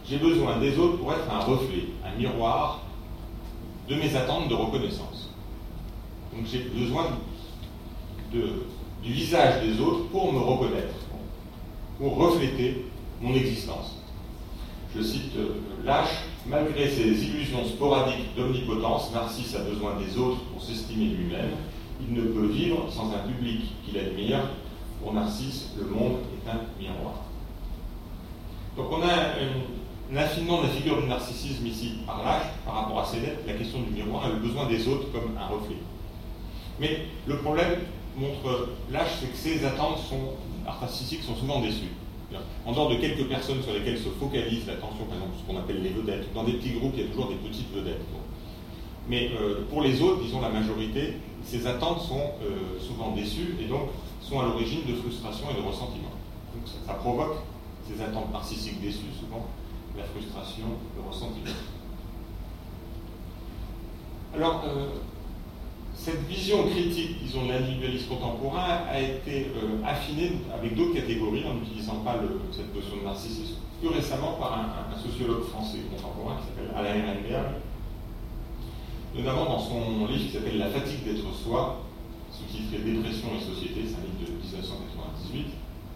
A: j'ai besoin des autres pour être un reflet, un miroir de mes attentes de reconnaissance. Donc j'ai besoin de, du visage des autres pour me reconnaître, pour refléter mon existence. Je cite euh, Lâche, malgré ses illusions sporadiques d'omnipotence, Narcisse a besoin des autres pour s'estimer lui-même. Il ne peut vivre sans un public qu'il admire. Pour Narcisse, le monde est un miroir. Donc on a un, un affinement de la figure du narcissisme ici par Lâche, par rapport à Sénèque, la question du miroir et le besoin des autres comme un reflet. Mais le problème, montre Lâche, c'est que ces attentes sont, narcissiques sont souvent déçues. En dehors de quelques personnes sur lesquelles se focalise l'attention, par exemple ce qu'on appelle les vedettes, dans des petits groupes, il y a toujours des petites vedettes. Mais euh, pour les autres, disons la majorité, ces attentes sont euh, souvent déçues et donc sont à l'origine de frustration et de ressentiment. Donc ça, ça provoque ces attentes narcissiques déçues, souvent la frustration, le ressentiment. Alors, euh, cette vision critique, disons, de l'individualisme contemporain a été euh, affinée avec d'autres catégories, en n'utilisant pas le, cette notion de narcissisme, plus récemment par un, un sociologue français contemporain qui s'appelle Alain Ehrenberg, notamment dans son livre qui s'appelle La fatigue d'être soi, sous-titré Dépression et société, c'est un livre de dix-neuf cent quatre-vingt-dix-huit.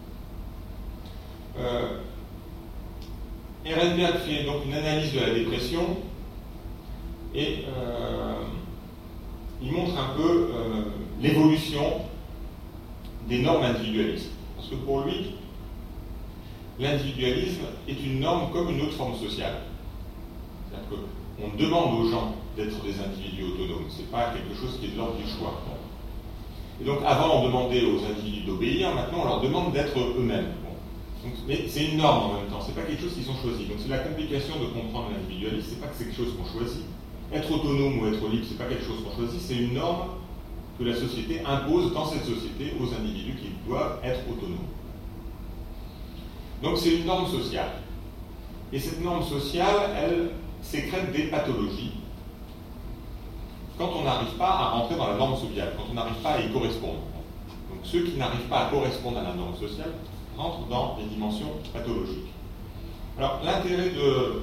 A: Euh, Ehrenberg fait donc une analyse de la dépression et euh, il montre un peu euh, l'évolution des normes individualistes. Parce que pour lui, l'individualisme est une norme comme une autre forme sociale. C'est-à-dire qu'on demande aux gens d'être des individus autonomes. Ce n'est pas quelque chose qui est de l'ordre du choix. Et donc avant, on demandait aux individus d'obéir, maintenant on leur demande d'être eux-mêmes. Bon. Mais c'est une norme en même temps, ce n'est pas quelque chose qu'ils ont choisi. Donc c'est la complication de comprendre l'individualisme, ce n'est pas que c'est quelque chose qu'on choisit. Être autonome ou être libre, ce n'est pas quelque chose qu'on choisit, c'est une norme que la société impose dans cette société aux individus qui doivent être autonomes. Donc c'est une norme sociale. Et cette norme sociale, elle sécrète des pathologies quand on n'arrive pas à rentrer dans la norme sociale, quand on n'arrive pas à y correspondre. Donc ceux qui n'arrivent pas à correspondre à la norme sociale rentrent dans les dimensions pathologiques. Alors l'intérêt de,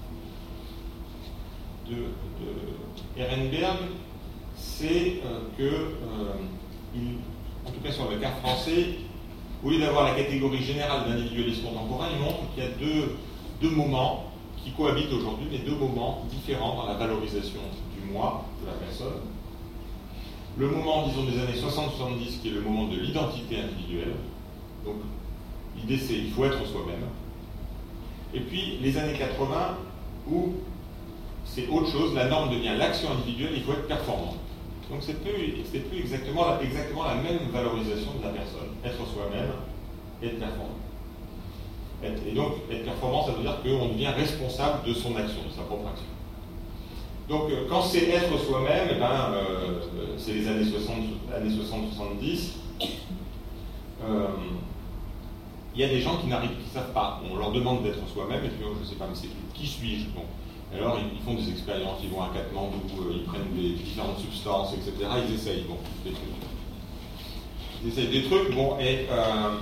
A: de, de Ehrenberg, c'est euh, que, euh, il, en tout cas sur le cas français, au lieu d'avoir la catégorie générale d'individualisme contemporain, il montre qu'il y a deux, deux moments qui cohabitent aujourd'hui, mais deux moments différents dans la valorisation du moi, de la personne. Le moment, disons, des années soixante soixante-dix, qui est le moment de l'identité individuelle. Donc, l'idée, c'est qu'il faut être soi-même. Et puis, les années quatre-vingts, où c'est autre chose, la norme devient l'action individuelle, il faut être performant. Donc, c'est plus, c'est plus exactement, la, exactement la même valorisation de la personne. Être soi-même, être performant. Et donc, être performant, ça veut dire qu'on devient responsable de son action, de sa propre action. Donc, quand c'est être soi-même, eh ben, euh, c'est les années soixante soixante-dix. Euh, il y a des gens qui n'arrivent, qui ne savent pas. On leur demande d'être soi-même, et puis, oh, je ne sais pas, mais c'est qui suis-je? Bon. Alors, ils, ils font des expériences, ils vont à Katmandou, euh, ils prennent des différentes substances, et cetera. Ils essayent, bon, des trucs. Ils essayent des trucs, bon, et... Euh,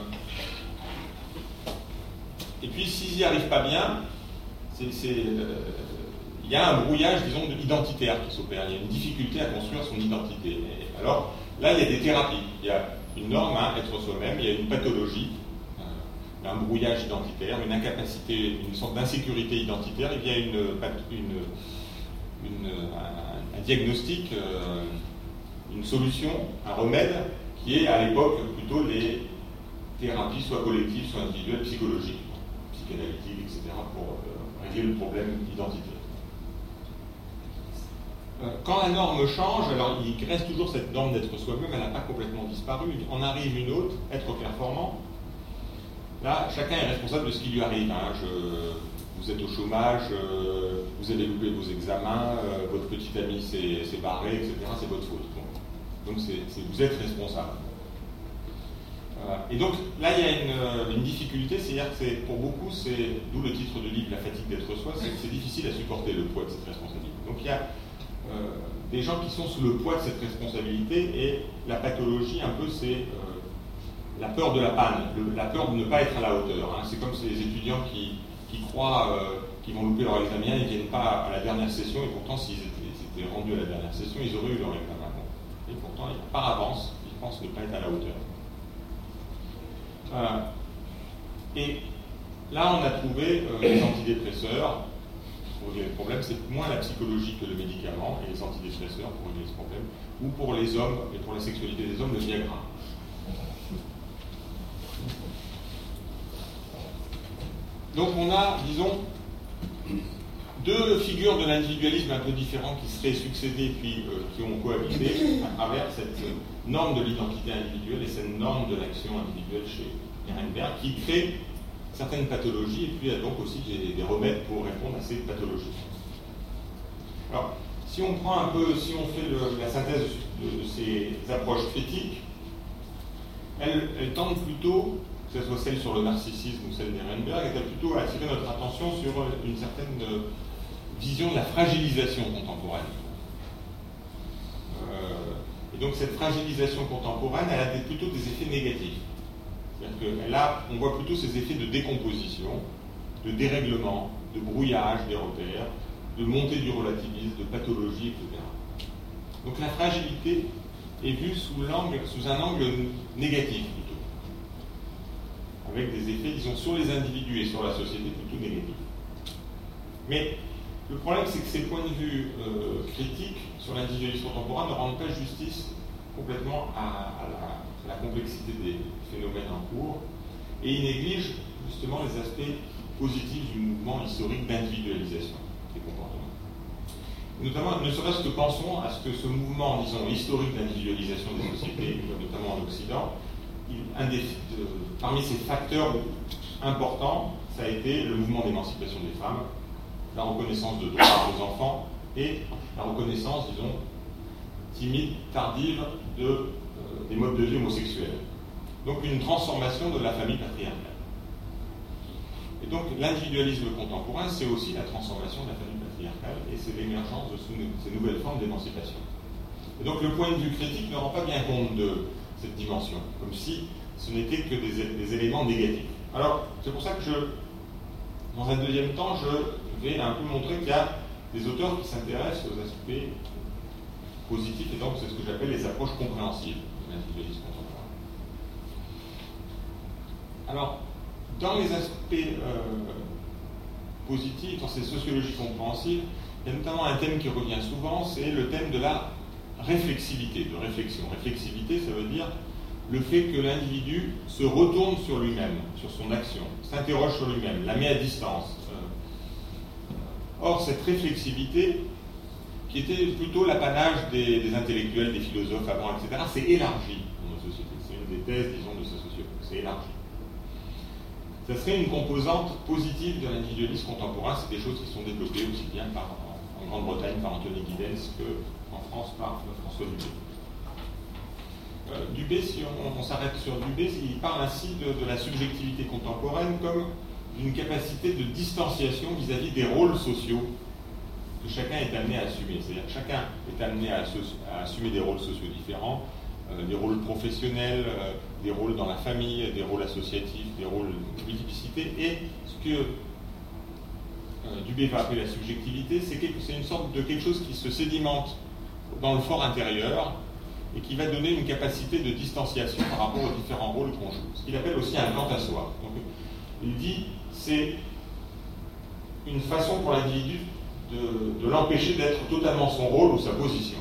A: Et puis, s'ils n'y arrivent pas bien, il euh, y a un brouillage, disons, identitaire qui s'opère. Il y a une difficulté à construire son identité. Et alors, là, il y a des thérapies. Il y a une norme, hein, être soi-même, il y a une pathologie, euh, un brouillage identitaire, une incapacité, une sorte d'insécurité identitaire. Il y a une, une, une, un, un diagnostic, euh, une solution, un remède, qui est à l'époque plutôt les thérapies, soit collectives, soit individuelles, psychologiques. Psychanalytique, et cetera, pour euh, régler le problème identitaire. Euh, quand la norme change, alors il reste toujours cette norme d'être soi-même, elle n'a pas complètement disparu. On arrive une autre, être performant. Là, chacun est responsable de ce qui lui arrive. Hein. Je, vous êtes au chômage, euh, vous avez loupé vos examens, euh, votre petit ami s'est barré, et cetera. C'est votre faute. Bon. Donc c'est, c'est, vous êtes responsable. Et donc là, il y a une, une difficulté, c'est-à-dire que c'est, pour beaucoup, c'est, d'où le titre du livre, La fatigue d'être soi, c'est que c'est difficile à supporter le poids de cette responsabilité. Donc il y a euh, des gens qui sont sous le poids de cette responsabilité, et la pathologie, un peu, c'est euh, la peur de la panne, le, la peur de ne pas être à la hauteur. Hein. C'est comme ces étudiants qui, qui croient euh, qui vont louper leur examen, ils ne viennent pas à la dernière session, et pourtant, s'ils étaient, étaient rendus à la dernière session, ils auraient eu leur examen. Et pourtant, par avance, ils pensent ne pas être à la hauteur. Euh, et là, on a trouvé euh, les antidépresseurs pour régler le problème. C'est moins la psychologie que le médicament, et les antidépresseurs pour régler ce problème. Ou pour les hommes, et pour la sexualité des hommes, le Viagra. Donc on a, disons, deux figures de l'individualisme un peu différentes qui seraient succédées puis euh, qui ont cohabité à travers cette norme de l'identité individuelle et cette norme de l'action individuelle chez Ehrenberg, qui crée certaines pathologies et puis il y a donc aussi des, des remèdes pour répondre à ces pathologies. Alors, si on prend un peu, si on fait le, la synthèse de, de ces approches critiques, elles, elles tendent plutôt, que ce soit celle sur le narcissisme ou celle d'Ehrenberg, elles tendent plutôt à attirer notre attention sur une certaine vision de la fragilisation contemporaine. Euh, et donc cette fragilisation contemporaine, elle a des, plutôt des effets négatifs. C'est-à-dire que là, on voit plutôt ces effets de décomposition, de dérèglement, de brouillage des repères, de montée du relativisme, de pathologie, et cetera. Donc la fragilité est vue sous, l'angle, sous un angle négatif plutôt, avec des effets, disons, sur les individus et sur la société plutôt négatifs. Mais le problème, c'est que ces points de vue euh, critiques sur l'individualisme contemporain ne rendent pas justice complètement à, à, la, à la complexité des phénomènes en cours, et ils négligent justement les aspects positifs du mouvement historique d'individualisation des comportements. Notamment, ne serait-ce que pensons à ce que ce mouvement, disons, historique d'individualisation des sociétés, notamment en Occident, il, un des, de, parmi ces facteurs importants, ça a été le mouvement d'émancipation des femmes, la reconnaissance de droits aux enfants et la reconnaissance, disons, timide, tardive de, euh, des modes de vie homosexuels. Donc une transformation de la famille patriarcale. Et donc l'individualisme contemporain, c'est aussi la transformation de la famille patriarcale et c'est l'émergence de ces nouvelles formes d'émancipation. Et donc le point de vue critique ne rend pas bien compte de cette dimension, comme si ce n'était que des, des éléments négatifs. Alors c'est pour ça que je, dans un deuxième temps, je vais un peu montrer qu'il y a des auteurs qui s'intéressent aux aspects positifs, et donc c'est ce que j'appelle les approches compréhensives de l'individualisme contemporain. Alors, dans les aspects euh, positifs, dans ces sociologies compréhensives, il y a notamment un thème qui revient souvent, c'est le thème de la réflexivité, de réflexion. Réflexivité, ça veut dire le fait que l'individu se retourne sur lui-même, sur son action, s'interroge sur lui-même, la met à distance. Or, cette réflexivité, qui était plutôt l'apanage des, des intellectuels, des philosophes avant, et cetera, s'est élargie dans nos sociétés. C'est une des thèses, disons, de ce sociologue. C'est élargi. Ça serait une composante positive de l'individualisme contemporain. C'est des choses qui sont développées aussi bien par, en, en Grande-Bretagne par Anthony Giddens qu'en France par François Dubé. Euh, Dubé, si on, on s'arrête sur Dubé, il parle ainsi de, de la subjectivité contemporaine comme d'une capacité de distanciation vis-à-vis des rôles sociaux que chacun est amené à assumer. C'est-à-dire que chacun est amené à, à assumer des rôles sociaux différents, euh, des rôles professionnels, euh, des rôles dans la famille, des rôles associatifs, des rôles de multiplicité. Et ce que euh, Dubé va appeler la subjectivité, c'est, quelque, c'est une sorte de quelque chose qui se sédimente dans le fort intérieur et qui va donner une capacité de distanciation par rapport aux différents rôles qu'on joue. Ce qu'il appelle aussi un quant à soi. Donc, il dit c'est une façon pour l'individu de, de l'empêcher d'être totalement son rôle ou sa position.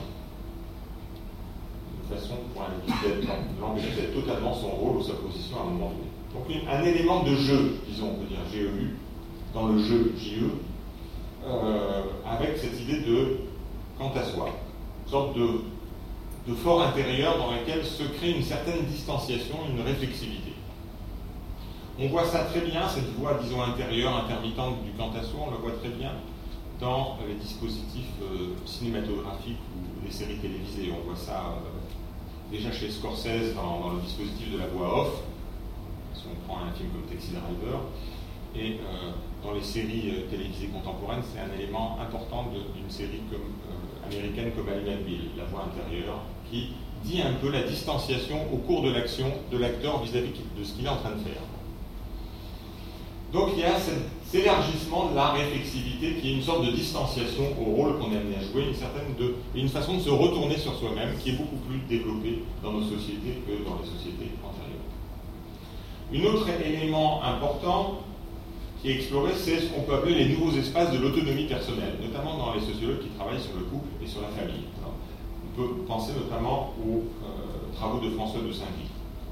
A: Une façon pour l'individu de l'empêcher d'être totalement son rôle ou sa position à un moment donné. Donc une, un élément de jeu, disons, on peut dire G E U, dans le jeu J E, euh, avec cette idée de quant à soi, une sorte de, de fort intérieur dans lequel se crée une certaine distanciation, une réflexivité. On voit ça très bien, cette voie, disons, intérieure, intermittente du quant à soi, on le voit très bien dans les dispositifs euh, cinématographiques ou les séries télévisées. On voit ça euh, déjà chez Scorsese dans, dans le dispositif de la voix off, si on prend un film comme Taxi Driver, et euh, dans les séries euh, télévisées contemporaines, c'est un élément important de, d'une série comme, euh, américaine comme Allenville, la voix intérieure, qui dit un peu la distanciation au cours de l'action de l'acteur vis-à-vis de ce qu'il est en train de faire. Donc il y a cet élargissement de la réflexivité qui est une sorte de distanciation au rôle qu'on est amené à jouer, une, certaine de, une façon de se retourner sur soi-même qui est beaucoup plus développée dans nos sociétés que dans les sociétés antérieures. Un autre élément important qui est exploré, c'est ce qu'on peut appeler les nouveaux espaces de l'autonomie personnelle, notamment dans les sociologues qui travaillent sur le couple et sur la famille. Alors, on peut penser notamment aux euh, travaux de François de Saint-Guy.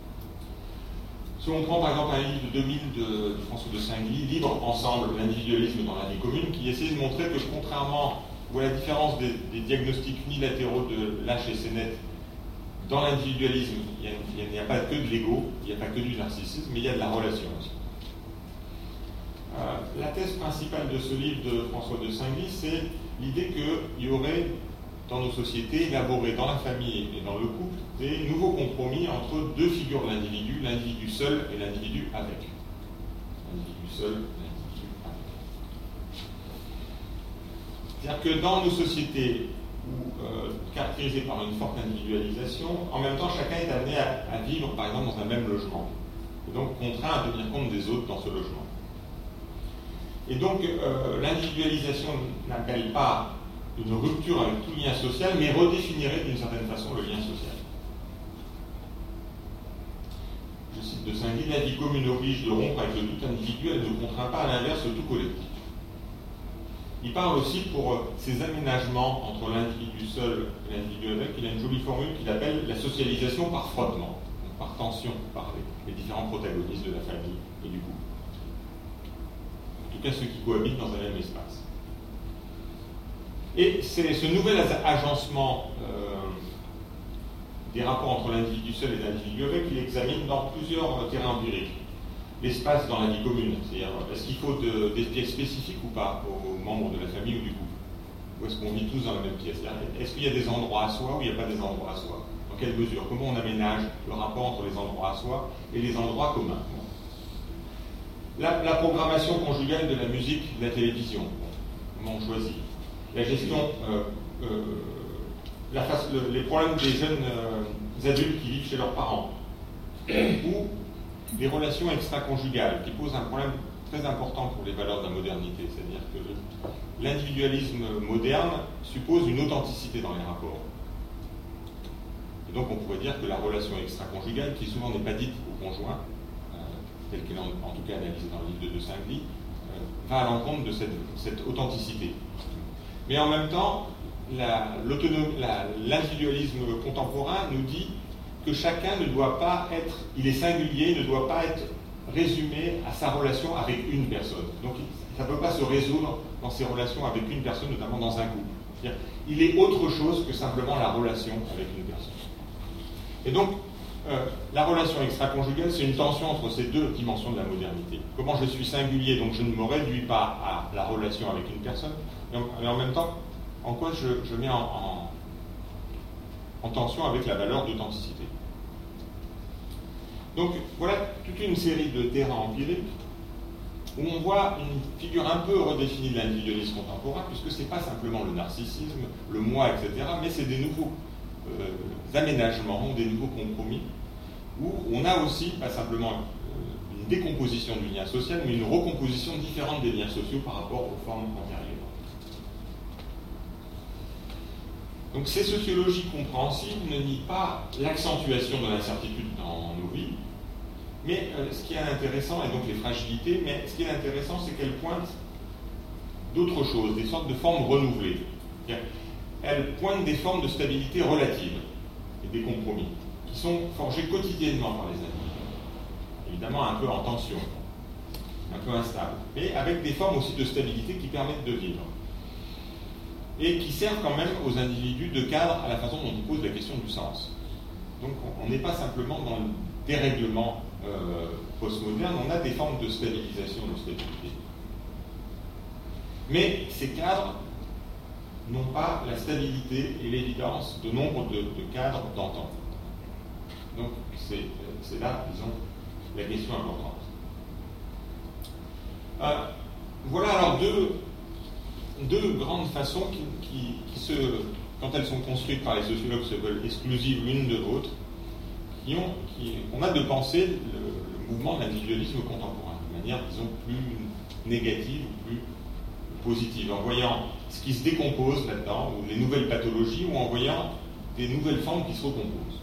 A: Si on prend par exemple un livre de deux mille de, de François de Saint-Guy, Libre ensemble, l'individualisme dans la vie commune, qui essaie de montrer que contrairement à la différence des, des diagnostics unilatéraux de Lach et Sennett, dans l'individualisme, il n'y a, a pas que de l'ego, il n'y a pas que du narcissisme, mais il y a de la relation aussi. Euh, la thèse principale de ce livre de François de Saint-Guy, c'est l'idée qu'il y aurait dans nos sociétés, élaboré dans la famille et dans le couple, des nouveaux compromis entre deux figures de l'individu, l'individu seul et l'individu avec. L'individu seul et l'individu avec. C'est-à-dire que dans nos sociétés, où, euh, caractérisées par une forte individualisation, en même temps, chacun est amené à, à vivre, par exemple, dans un même logement. Et donc contraint à tenir compte des autres dans ce logement. Et donc, euh, l'individualisation n'appelle pas une rupture avec tout lien social, mais redéfinirait d'une certaine façon le lien social. Je cite de Saint-Guy, la vie commune oblige de rompre avec le tout individuel et ne contraint pas à l'inverse le tout collectif. Il parle aussi pour ces aménagements entre l'individu seul et l'individu avec, il a une jolie formule qu'il appelle la socialisation par frottement, donc par tension, par les, les différents protagonistes de la famille et du couple. En tout cas ceux qui cohabitent dans un même espace. Et c'est ce nouvel agencement euh, des rapports entre l'individu seul et l'individu avec qu'il examine dans plusieurs terrains empiriques. L'espace dans la vie commune, c'est-à-dire est-ce qu'il faut de, des pièces spécifiques ou pas aux membres de la famille ou du couple? Ou est-ce qu'on vit tous dans la même pièce? Est-ce qu'il y a des endroits à soi ou il n'y a pas des endroits à soi? Dans quelle mesure? Comment on aménage le rapport entre les endroits à soi et les endroits communs? La, la programmation conjugale de la musique, de la télévision, comment on choisit? La gestion, euh, euh, la face, le, les problèmes des jeunes euh, adultes qui vivent chez leurs parents, ou les relations extra-conjugales, qui posent un problème très important pour les valeurs de la modernité. C'est-à-dire que l'individualisme moderne suppose une authenticité dans les rapports. Et donc on pourrait dire que la relation extra-conjugale, qui souvent n'est pas dite au conjoint, euh, telle qu'elle est en, en tout cas analysée dans le livre de De Saint-Guy, euh, va à l'encontre de cette, cette authenticité. Mais en même temps, l'individualisme contemporain nous dit que chacun ne doit pas être, il est singulier, ne doit pas être résumé à sa relation avec une personne. Donc ça ne peut pas se résoudre dans ses relations avec une personne, notamment dans un couple. C'est-à-dire, il est autre chose que simplement la relation avec une personne. Et donc, euh, la relation extra-conjugale, c'est une tension entre ces deux dimensions de la modernité. Comment je suis singulier, donc je ne me réduis pas à la relation avec une personne, mais en même temps, en quoi je, je mets en, en, en tension avec la valeur d'authenticité. Donc voilà toute une série de terrains empiriques où on voit une figure un peu redéfinie de l'individualisme contemporain, puisque ce n'est pas simplement le narcissisme, le moi, et cetera, mais c'est des nouveaux euh, aménagements, des nouveaux compromis, où on a aussi, pas simplement euh, une décomposition du lien social, mais une recomposition différente des liens sociaux par rapport aux formes antérieures. Donc ces sociologies compréhensibles ne nient pas l'accentuation de l'incertitude dans nos vies, mais euh, ce qui est intéressant, et donc les fragilités, mais ce qui est intéressant, c'est qu'elles pointent d'autres choses, des sortes de formes renouvelées. Elles pointent des formes de stabilité relative et des compromis, qui sont forgés quotidiennement par les individus. Évidemment un peu en tension, un peu instable, mais avec des formes aussi de stabilité qui permettent de vivre. Et qui servent quand même aux individus de cadre à la façon dont ils posent la question du sens. Donc on n'est pas simplement dans le dérèglement euh, postmoderne, on a des formes de stabilisation, de stabilité. Mais ces cadres n'ont pas la stabilité et l'évidence de nombre de, de cadres d'antan. Donc c'est là, disons, la question importante. Euh, voilà alors deux... deux grandes façons qui, qui, qui se, quand elles sont construites par les sociologues, se veulent exclusives l'une de l'autre, qui ont, qui, on a de penser le, le mouvement de l'individualisme contemporain, de manière, disons, plus négative ou plus positive, en voyant ce qui se décompose là-dedans, ou les nouvelles pathologies, ou en voyant des nouvelles formes qui se recomposent.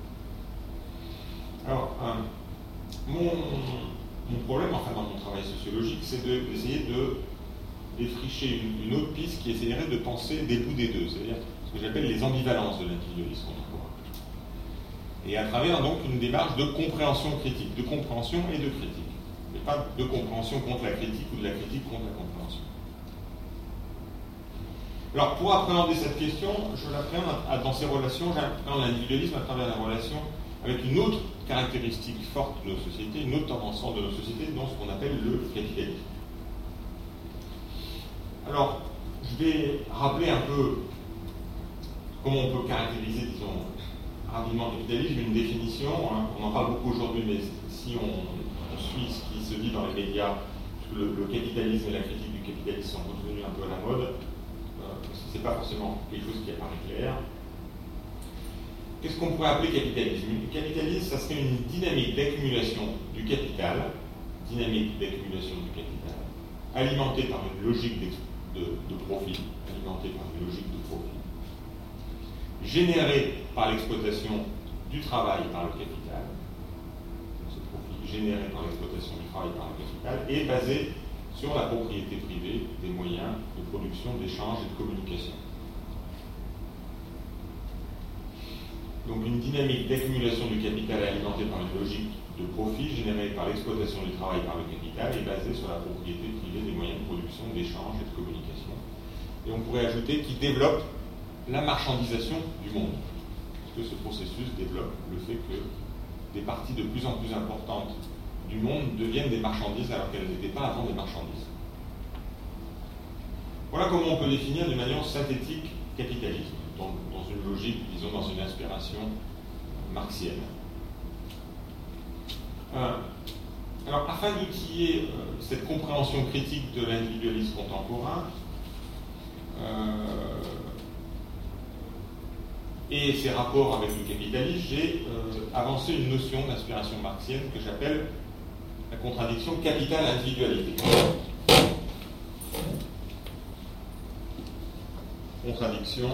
A: Alors, euh, mon, mon problème, enfin dans mon travail sociologique, c'est de, d'essayer de défricher une, une autre piste qui essayerait de penser des bouts des deux, c'est-à-dire ce que j'appelle les ambivalences de l'individualisme contemporain. Et à travers donc une démarche de compréhension critique, de compréhension et de critique. Mais pas de compréhension contre la critique ou de la critique contre la compréhension. Alors pour appréhender cette question, je l'appréhende dans ces relations, j'appréhende l'individualisme à travers la relation avec une autre caractéristique forte de nos sociétés, une autre tendance forte de nos sociétés, dans ce qu'on appelle le capitalisme. Alors, je vais rappeler un peu comment on peut caractériser, disons, rapidement le capitalisme, une définition, hein, on en parle beaucoup aujourd'hui, mais si on, on suit ce qui se dit dans les médias, le, le capitalisme et la critique du capitalisme sont redevenus un peu à la mode, euh, ce n'est pas forcément quelque chose qui apparaît clair. Qu'est-ce qu'on pourrait appeler capitalisme? Le capitalisme, ça serait une dynamique d'accumulation du capital, dynamique d'accumulation du capital, alimentée par une logique de, de profit, alimentée par une logique de profit, générée par l'exploitation du travail par le capital, ce profit généré par l'exploitation du travail par le capital, est basé sur la propriété privée des moyens de production, d'échange et de communication. Donc une dynamique d'accumulation du capital alimentée par une logique de profit générée par l'exploitation du travail par le capital est basée sur la propriété privée des moyens de production, d'échange et de communication. Et on pourrait ajouter qui développe la marchandisation du monde. Parce que ce processus développe le fait que des parties de plus en plus importantes du monde deviennent des marchandises alors qu'elles n'étaient pas avant des marchandises. Voilà comment on peut définir de manière synthétique capitalisme, dans, dans une logique, disons, dans une inspiration marxienne. Euh, alors, afin d'outiller euh, cette compréhension critique de l'individualisme contemporain, euh, et ses rapports avec le capitalisme, j'ai euh, avancé une notion d'inspiration marxienne que j'appelle la contradiction capital-individualité. Contradiction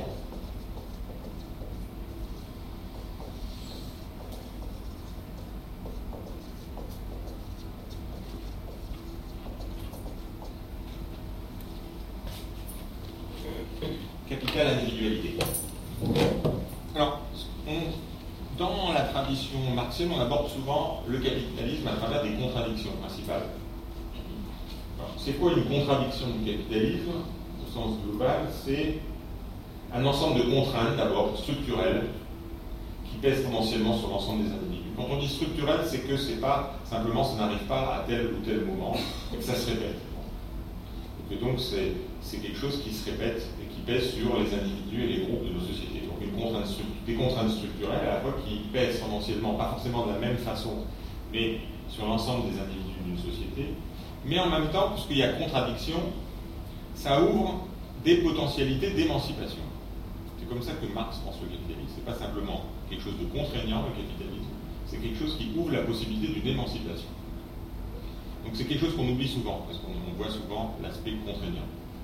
A: capital-individualité. Alors, on, dans la tradition marxienne, on aborde souvent le capitalisme à travers des contradictions principales. C'est quoi une contradiction du capitalisme? Au sens global, c'est un ensemble de contraintes, d'abord structurelles, qui pèsent tendanciellement sur l'ensemble des individus. Quand on dit structurel, c'est que c'est pas simplement ça n'arrive pas à tel ou tel moment, et que ça se répète. Et que donc c'est, c'est quelque chose qui se répète et qui pèse sur les individus et les groupes de nos sociétés. Donc une contrainte, des contraintes structurelles à la fois qui pèsent tendanciellement, pas forcément de la même façon, mais sur l'ensemble des individus d'une société. Mais en même temps, puisqu'il y a contradiction, ça ouvre des potentialités d'émancipation. C'est comme ça que Marx pense le capitalisme. C'est pas simplement quelque chose de contraignant, le capitalisme, c'est quelque chose qui ouvre la possibilité d'une émancipation. Donc c'est quelque chose qu'on oublie souvent, parce qu'on on voit souvent l'aspect contraignant.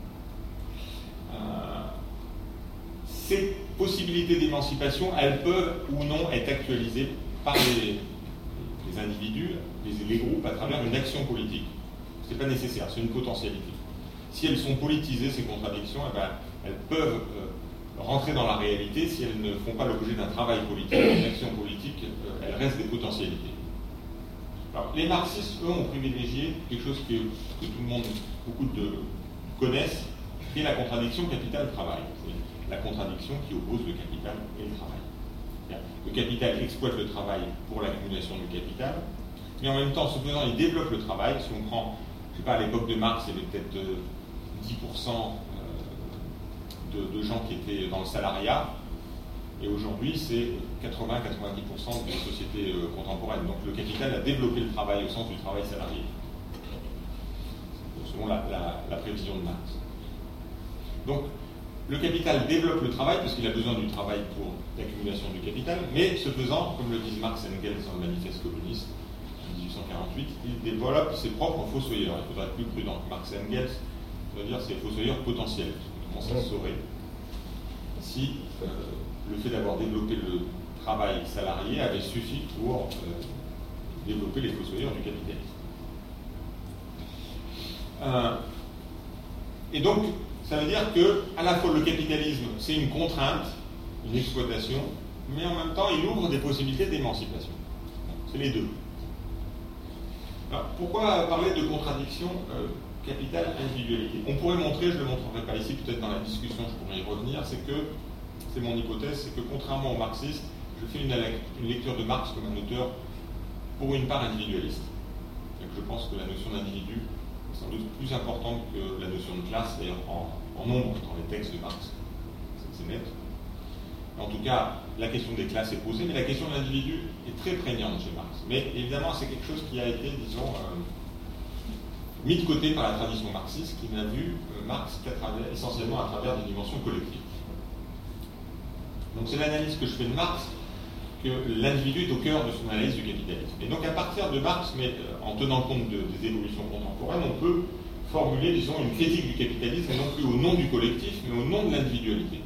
A: Euh, ces possibilités d'émancipation, elles peuvent ou non être actualisées par les, les individus, les, les groupes, à travers une action politique. Ce n'est pas nécessaire, c'est une potentialité. Si elles sont politisées, ces contradictions, eh ben, elles peuvent euh, rentrer dans la réalité. Si elles ne font pas l'objet d'un travail politique, d'une action politique, euh, elles restent des potentialités. Alors, les marxistes, eux, ont privilégié quelque chose que, que tout le monde, beaucoup de connaissent, qui est la contradiction capital-travail. C'est la contradiction qui oppose le capital et le travail. Le capital exploite le travail pour l'accumulation du capital, mais en même temps, ce faisant, il développe le travail. Si on prend, je ne sais pas, à l'époque de Marx, il y avait peut-être euh, dix pour cent de, de gens qui étaient dans le salariat, et aujourd'hui, c'est quatre-vingts à quatre-vingt-dix pour cent des sociétés euh, contemporaines. Donc le capital a développé le travail au sens du travail salarié, selon la, la, la prévision de Marx. Donc, le capital développe le travail parce qu'il a besoin du travail pour l'accumulation du capital, mais ce faisant, comme le disent Marx et Engels dans le manifeste communiste, dix-huit cent quarante-huit, il développe ses propres fossoyeurs. Il faudra être plus prudent. Marx et Engels, ça veut dire c'est fossoyeurs potentiels. Comment ça se saurait si euh, le fait d'avoir développé le travail salarié avait suffi pour euh, développer les fossoyeurs du capitalisme. Euh, et donc, ça veut dire que, à la fois, le capitalisme, c'est une contrainte, une exploitation, mais en même temps, il ouvre des possibilités d'émancipation. C'est les deux. Alors, pourquoi parler de contradiction euh, capital-individualité? On pourrait montrer, je ne le montrerai pas ici, peut-être dans la discussion, je pourrais y revenir, c'est que, c'est mon hypothèse, c'est que contrairement aux marxistes, je fais une, une lecture de Marx comme un auteur, pour une part, individualiste. Donc, je pense que la notion d'individu est sans doute plus importante que la notion de classe, d'ailleurs en, en nombre dans les textes de Marx. C'est net. En tout cas, la question des classes est posée, mais la question de l'individu est très prégnante chez Marx. Mais évidemment, c'est quelque chose qui a été, disons, euh, mis de côté par la tradition marxiste, qui n'a vu euh, Marx qu'à travers, essentiellement à travers des dimensions collectives. Donc c'est l'analyse que je fais de Marx, que l'individu est au cœur de son analyse du capitalisme. Et donc à partir de Marx, mais euh, en tenant compte de, des évolutions contemporaines, on peut formuler, disons, une critique du capitalisme, et non plus au nom du collectif, mais au nom de l'individualité.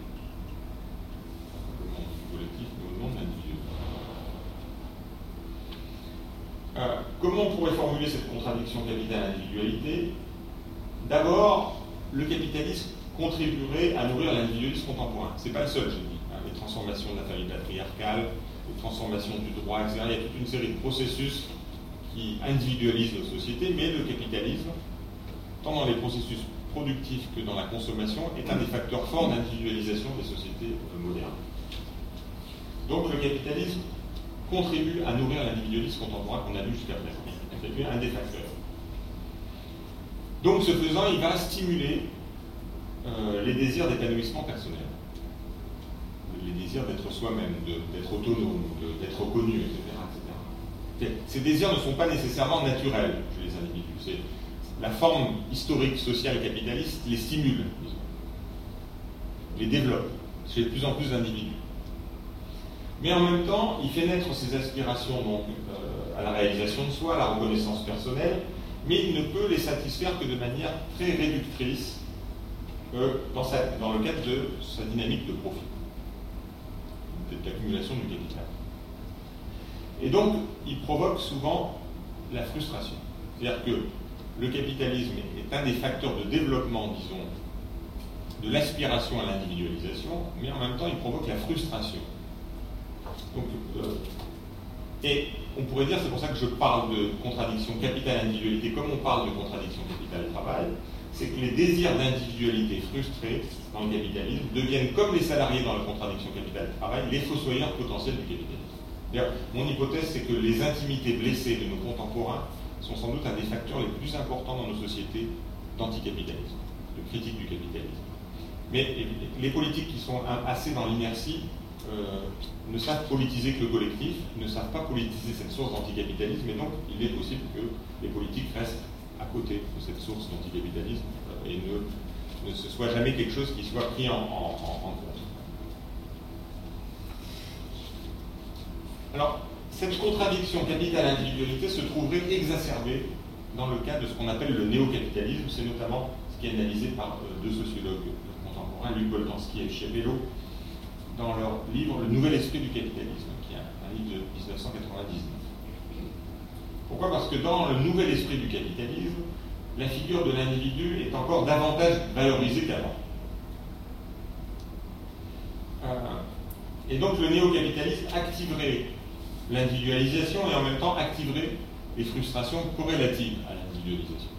A: Euh, comment on pourrait formuler cette contradiction capital-individualité? D'abord, le capitalisme contribuerait à nourrir l'individualisme contemporain. Ce n'est pas le seul, j'ai dit. Hein, les transformations de la famille patriarcale, les transformations du droit, et cetera. Il y a toute une série de processus qui individualisent nos sociétés, mais le capitalisme, tant dans les processus productifs que dans la consommation, est un des facteurs forts d'individualisation des sociétés euh, modernes. Donc le capitalisme contribue à nourrir l'individualisme contemporain qu'on a vu jusqu'à présent. C'est un des facteurs. Donc, ce faisant, il va stimuler euh, les désirs d'épanouissement personnel, les désirs d'être soi-même, d'être autonome, d'être reconnu, et cetera, et cetera. Ces désirs ne sont pas nécessairement naturels chez les individus. C'est la forme historique, sociale, capitaliste les stimule, disons, les développe chez de plus en plus d'individus. Mais en même temps, il fait naître ses aspirations donc, euh, à la réalisation de soi, à la reconnaissance personnelle, mais il ne peut les satisfaire que de manière très réductrice euh, dans, sa, dans le cadre de sa dynamique de profit, de l'accumulation du capital. Et donc, il provoque souvent la frustration. C'est-à-dire que le capitalisme est un des facteurs de développement, disons, de l'aspiration à l'individualisation, mais en même temps, il provoque la frustration. Donc, euh, et on pourrait dire, c'est pour ça que je parle de contradiction capital-individualité, comme on parle de contradiction capital-travail, c'est que les désirs d'individualité frustrés dans le capitalisme deviennent, comme les salariés dans la contradiction capital-travail, les fossoyeurs potentiels du capitalisme. D'ailleurs, mon hypothèse, c'est que les intimités blessées de nos contemporains sont sans doute un des facteurs les plus importants dans nos sociétés d'anticapitalisme, de critique du capitalisme. Mais les politiques qui sont assez dans l'inertie Euh, ne savent politiser que le collectif, ne savent pas politiser cette source d'anticapitalisme, et donc il est possible que les politiques restent à côté de cette source d'anticapitalisme euh, et ne, ne ce soit jamais quelque chose qui soit pris en, en, en, en compte. Alors, cette contradiction capital-individualité se trouverait exacerbée dans le cas de ce qu'on appelle le néo-capitalisme. C'est notamment ce qui est analysé par euh, deux sociologues contemporains, Luc Boltanski et Schiavello, dans leur livre « Le nouvel esprit du capitalisme », qui est un livre de mille neuf cent quatre-vingt-dix-neuf. Pourquoi? Parce que dans le nouvel esprit du capitalisme, la figure de l'individu est encore davantage valorisée qu'avant. Euh, et donc le néo-capitalisme activerait l'individualisation et en même temps activerait les frustrations corrélatives à l'individualisation.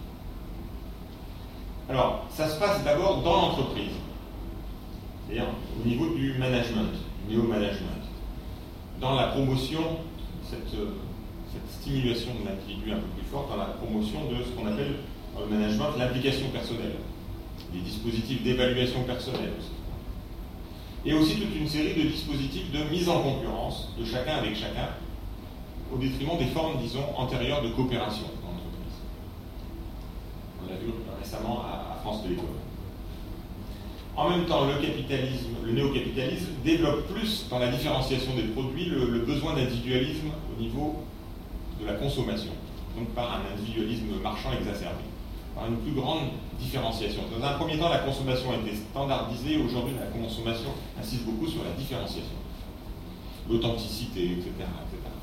A: Alors, ça se passe d'abord dans l'entreprise. C'est-à-dire au niveau du management, du néo-management. Dans la promotion, cette, cette stimulation de l'individu un peu plus forte, dans la promotion de ce qu'on appelle dans le management l'implication personnelle, des dispositifs d'évaluation personnelle aussi. Et aussi toute une série de dispositifs de mise en concurrence de chacun avec chacun, au détriment des formes, disons, antérieures de coopération dans l'entreprise. On l'a vu récemment à, à France Télécom. En même temps, le capitalisme, le néo-capitalisme développe plus dans la différenciation des produits le, le besoin d'individualisme au niveau de la consommation, donc par un individualisme marchand exacerbé, par une plus grande différenciation. Dans un premier temps, la consommation a été standardisée. Aujourd'hui, la consommation insiste beaucoup sur la différenciation, l'authenticité, et cetera, et cetera.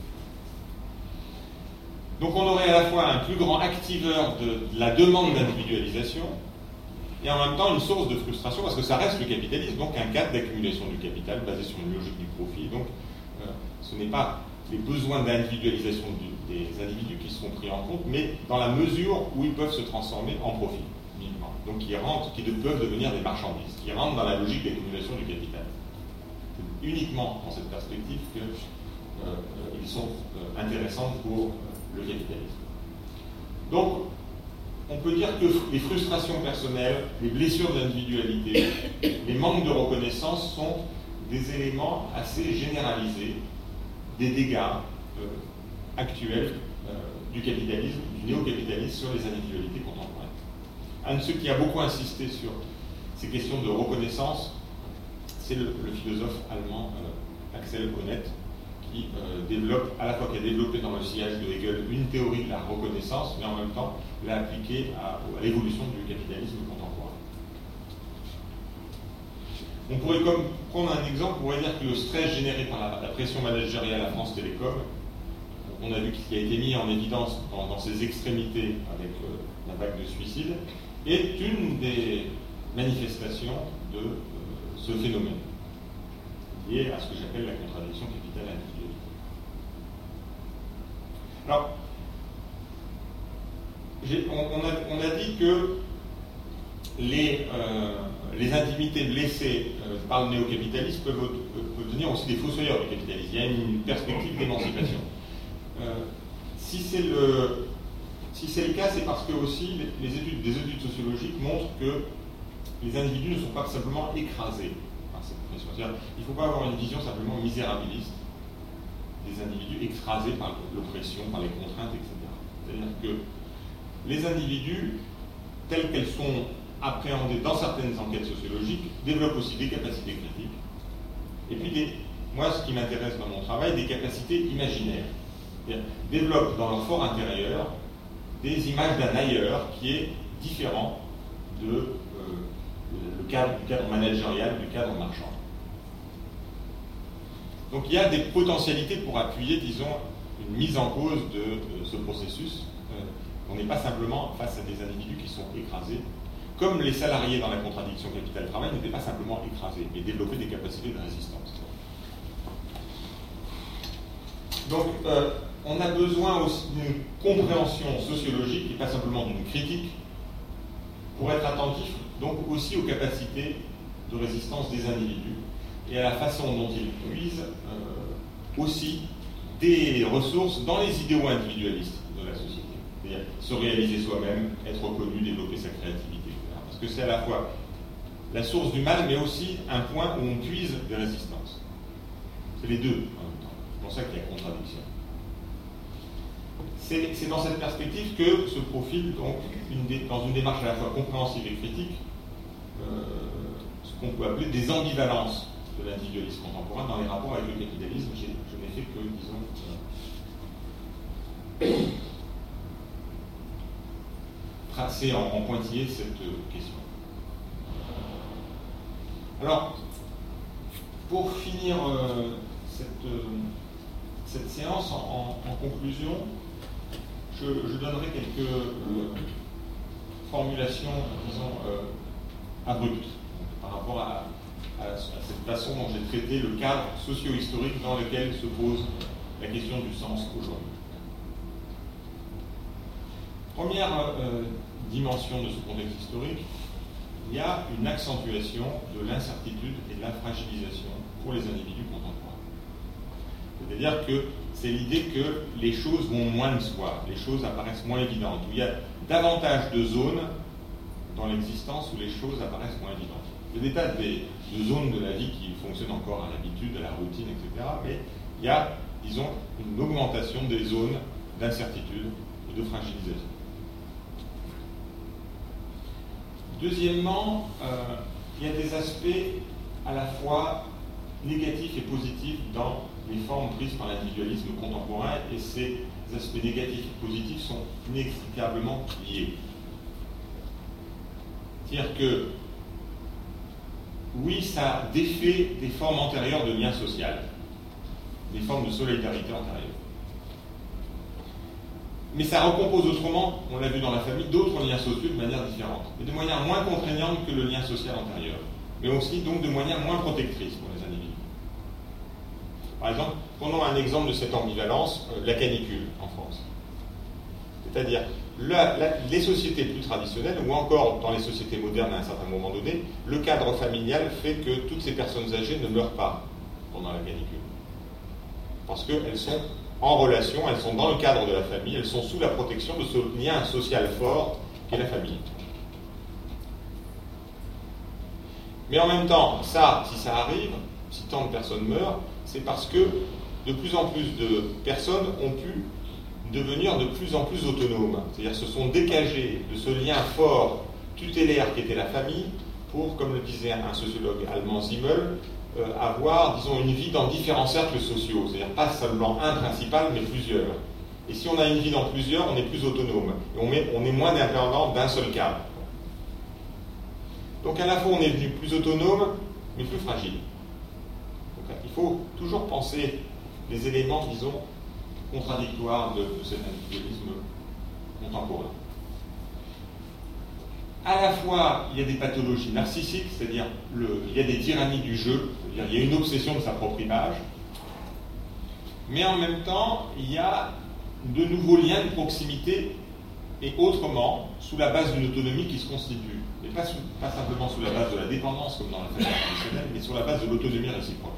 A: Donc on aurait à la fois un plus grand activeur de, de la demande d'individualisation et en même temps une source de frustration parce que ça reste le capitalisme, donc un cadre d'accumulation du capital basé sur une logique du profit. Donc euh, ce n'est pas les besoins d'individualisation du, des individus qui seront pris en compte, mais dans la mesure où ils peuvent se transformer en profit, minimum. Donc qui rentrent, qui de, peuvent devenir des marchandises, qui rentrent dans la logique d'accumulation du capital. C'est uniquement dans cette perspective qu'ils euh, sont euh, intéressants pour euh, le capitalisme. Donc, on peut dire que les frustrations personnelles, les blessures d'individualité, les manques de reconnaissance sont des éléments assez généralisés des dégâts euh, actuels euh, du capitalisme, du néo-capitalisme sur les individualités contemporaines. Un de ceux qui a beaucoup insisté sur ces questions de reconnaissance, c'est le, le philosophe allemand euh, Axel Honneth, qui euh, développe, à la fois qui a développé dans le sillage de Hegel une théorie de la reconnaissance, mais en même temps l'a appliquée à, à l'évolution du capitalisme contemporain. On pourrait comme prendre un exemple, on pourrait dire que le stress généré par la, la pression managériale à France Télécom, on a vu qu'il a été mis en évidence dans, dans ses extrémités avec euh, la vague de suicide, est une des manifestations de euh, ce phénomène, lié à ce que j'appelle la contradiction capitale-individualité. Alors, on, on, a, on a dit que les, euh, les intimités blessées euh, par le néo-capitalisme peuvent, peuvent devenir aussi des fossoyeurs du capitalisme. Il y a une perspective d'émancipation. Euh, si c'est le, si c'est le cas, c'est parce que aussi les, les études, des études sociologiques montrent que les individus ne sont pas simplement écrasés par cette pression. C'est-à-dire, il ne faut pas avoir une vision simplement misérabiliste des individus écrasés par l'oppression, par les contraintes, et cetera. C'est-à-dire que les individus, tels qu'elles sont appréhendées dans certaines enquêtes sociologiques, développent aussi des capacités critiques. Et puis, des, moi, ce qui m'intéresse dans mon travail, des capacités imaginaires. C'est-à-dire, développent dans leur fort intérieur des images d'un ailleurs qui est différent de euh, le cadre, du cadre managérial, du cadre marchand. Donc il y a des potentialités pour appuyer, disons, une mise en cause de, de ce processus. Euh, on n'est pas simplement face à des individus qui sont écrasés, comme les salariés dans la contradiction capital-travail n'étaient pas simplement écrasés, mais développaient des capacités de résistance. Donc euh, on a besoin aussi d'une compréhension sociologique et pas simplement d'une critique pour être attentif donc aussi aux capacités de résistance des individus et à la façon dont ils puisent euh, aussi des ressources dans les idéaux individualistes de la société. C'est-à-dire se réaliser soi-même, être reconnu, développer sa créativité, et cetera. Parce que c'est à la fois la source du mal, mais aussi un point où on puise des résistances. C'est les deux en même temps. C'est pour ça qu'il y a contradiction. C'est, c'est dans cette perspective que se profile donc une dé, dans une démarche à la fois compréhensive et critique euh, ce qu'on peut appeler des ambivalences de l'individualisme contemporain dans les rapports avec le capitalisme. J'ai, je n'ai fait que, disons, euh, tracer en, en pointillé cette euh, question. Alors, pour finir euh, cette, euh, cette séance, en, en, en conclusion, je, je donnerai quelques euh, formulations, disons, euh, abruptes par rapport à à cette façon dont j'ai traité le cadre socio-historique dans lequel se pose la question du sens aujourd'hui. Première euh, dimension de ce contexte historique, il y a une accentuation de l'incertitude et de la fragilisation pour les individus contemporains. C'est-à-dire que c'est l'idée que les choses vont moins de soi, les choses apparaissent moins évidentes, où il y a davantage de zones dans l'existence où les choses apparaissent moins évidentes. Il y a des tas de, de zones de la vie qui fonctionnent encore à l'habitude, à la routine, et cetera. Mais il y a, disons, une augmentation des zones d'incertitude et de fragilisation. Deuxièmement, euh, il y a des aspects à la fois négatifs et positifs dans les formes prises par l'individualisme contemporain, et ces aspects négatifs et positifs sont inextricablement liés. C'est-à-dire que, oui, ça défait des formes antérieures de lien social, des formes de solidarité antérieures. Mais ça recompose autrement, on l'a vu dans la famille, d'autres liens sociaux de manière différente, et de manière moins contraignante que le lien social antérieur, mais aussi donc de manière moins protectrice pour les individus. Par exemple, prenons un exemple de cette ambivalence, euh, la canicule en France. C'est-à-dire, la, la, les sociétés plus traditionnelles, ou encore dans les sociétés modernes à un certain moment donné, le cadre familial fait que toutes ces personnes âgées ne meurent pas pendant la canicule. Parce qu'elles sont en relation, elles sont dans le cadre de la famille, elles sont sous la protection de ce lien social fort qu'est la famille. Mais en même temps, ça, si ça arrive, si tant de personnes meurent, c'est parce que de plus en plus de personnes ont pu devenir de plus en plus autonomes. C'est-à-dire se sont décagées de ce lien fort tutélaire qu'était la famille pour, comme le disait un sociologue allemand Simmel, euh, avoir, disons, une vie dans différents cercles sociaux. C'est-à-dire pas seulement un principal, mais plusieurs. Et si on a une vie dans plusieurs, on est plus autonome. Et on, met, on est moins dépendant d'un seul cadre. Donc à la fois on est devenu plus autonome, mais plus fragile. Donc, il faut toujours penser les éléments, disons, contradictoires de, de cet individualisme contemporain. À la fois, il y a des pathologies narcissiques, c'est-à-dire le, il y a des tyrannies du jeu, c'est-à-dire il y a une obsession de sa propre image, mais en même temps, il y a de nouveaux liens de proximité et autrement, sous la base d'une autonomie qui se constitue. Et pas, sous, pas simplement sous la base de la dépendance, comme dans la famille traditionnelle, mais sur la base de l'autonomie réciproque.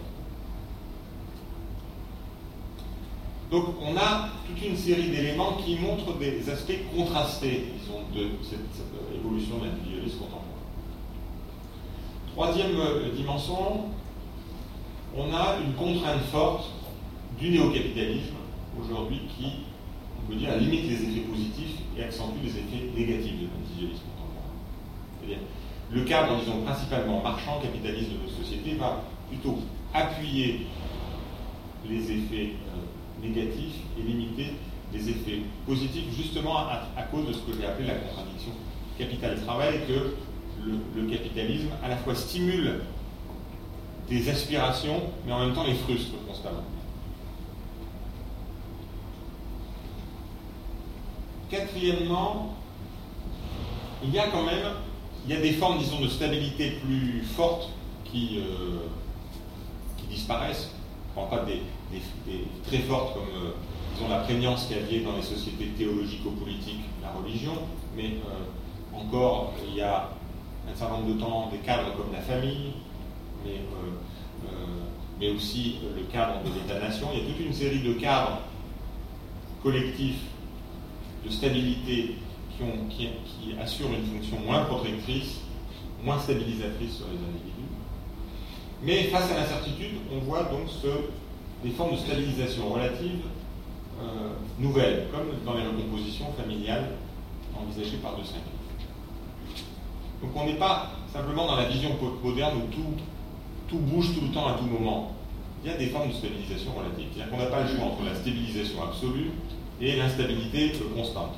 A: Donc on a toute une série d'éléments qui montrent des aspects contrastés, disons, de cette, cette évolution de l'individualisme contemporain. Troisième euh, dimension, on a une contrainte forte du néo-capitalisme, aujourd'hui, qui, on peut dire, limite les effets positifs et accentue les effets négatifs de l'individualisme contemporain. C'est-à-dire, le cadre, disons, principalement marchand, capitaliste de nos sociétés, va plutôt appuyer les effets euh, négatifs et limiter les effets positifs, justement à, à cause de ce que j'ai appelé la contradiction capital-travail, que le, le capitalisme à la fois stimule des aspirations, mais en même temps les frustre constamment. Quatrièmement, il y a quand même il y a des formes, disons, de stabilité plus fortes qui, euh, qui disparaissent. Je ne parle pas des, des, des très fortes comme, euh, disons, la prégnance qu'il y avait dans les sociétés théologico-politiques, la religion, mais euh, encore, il y a un certain nombre de temps des cadres comme la famille, mais, euh, euh, mais aussi le cadre de l'État-nation. Il y a toute une série de cadres collectifs de stabilité qui, ont, qui, qui assurent une fonction moins protectrice, moins stabilisatrice sur les individus. Mais face à l'incertitude, on voit donc ce, des formes de stabilisation relative euh, nouvelles, comme dans les recompositions familiales envisagées par De Saint-Guy. Donc on n'est pas simplement dans la vision moderne où tout, tout bouge tout le temps à tout moment. Il y a des formes de stabilisation relative. C'est-à-dire qu'on n'a pas le choix entre la stabilisation absolue et l'instabilité constante.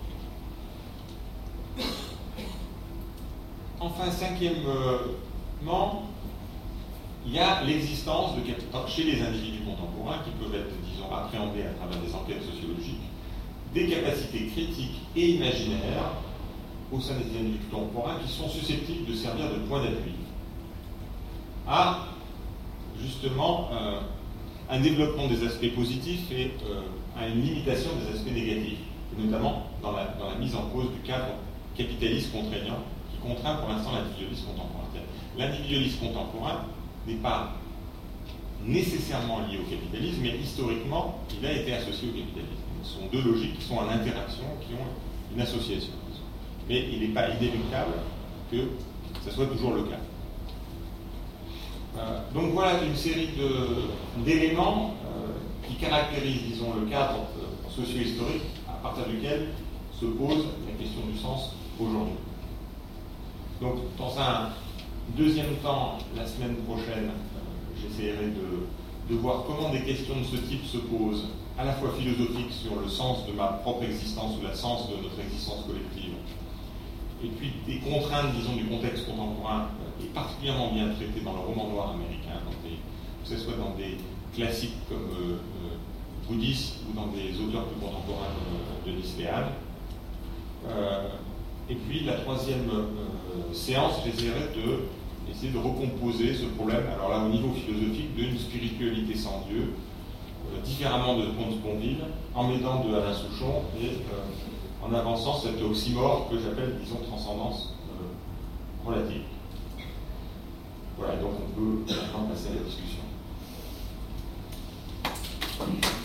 A: Enfin, cinquièmement, il y a l'existence de, chez les individus contemporains, qui peuvent être, disons, appréhendés à travers des enquêtes sociologiques, des capacités critiques et imaginaires au sein des individus contemporains qui sont susceptibles de servir de point d'appui à, justement, euh, un développement des aspects positifs et euh, à une limitation des aspects négatifs, et notamment dans la, dans la mise en cause du cadre capitaliste contraignant qui contraint pour l'instant l'individualisme contemporain. L'individualisme contemporain n'est pas nécessairement lié au capitalisme, mais historiquement, il a été associé au capitalisme. Ce sont deux logiques qui sont en interaction, qui ont une association. Mais il n'est pas inéluctable que ce soit toujours le cas. Euh, donc voilà une série de, d'éléments euh, qui caractérisent, disons, le cadre euh, socio-historique à partir duquel se pose la question du sens aujourd'hui. Donc, dans un deuxième temps, la semaine prochaine, euh, j'essaierai de voir comment des questions de ce type se posent, à la fois philosophiques sur le sens de ma propre existence ou le sens de notre existence collective, et puis des contraintes, disons, du contexte contemporain, euh, est particulièrement bien traité dans le roman noir américain, dans des, que ce soit dans des classiques comme euh, euh, Boudis ou dans des auteurs plus contemporains comme euh, Denis Léal. Euh, et puis la troisième euh, séance, j'essaierai de essayer de recomposer ce problème, alors là au niveau philosophique, d'une spiritualité sans Dieu, euh, différemment de Pons Sponville, en m'aidant de Alain Souchon et euh, en avançant cet oxymore que j'appelle, disons, transcendance euh, relative. Voilà, donc on peut maintenant passer à la discussion.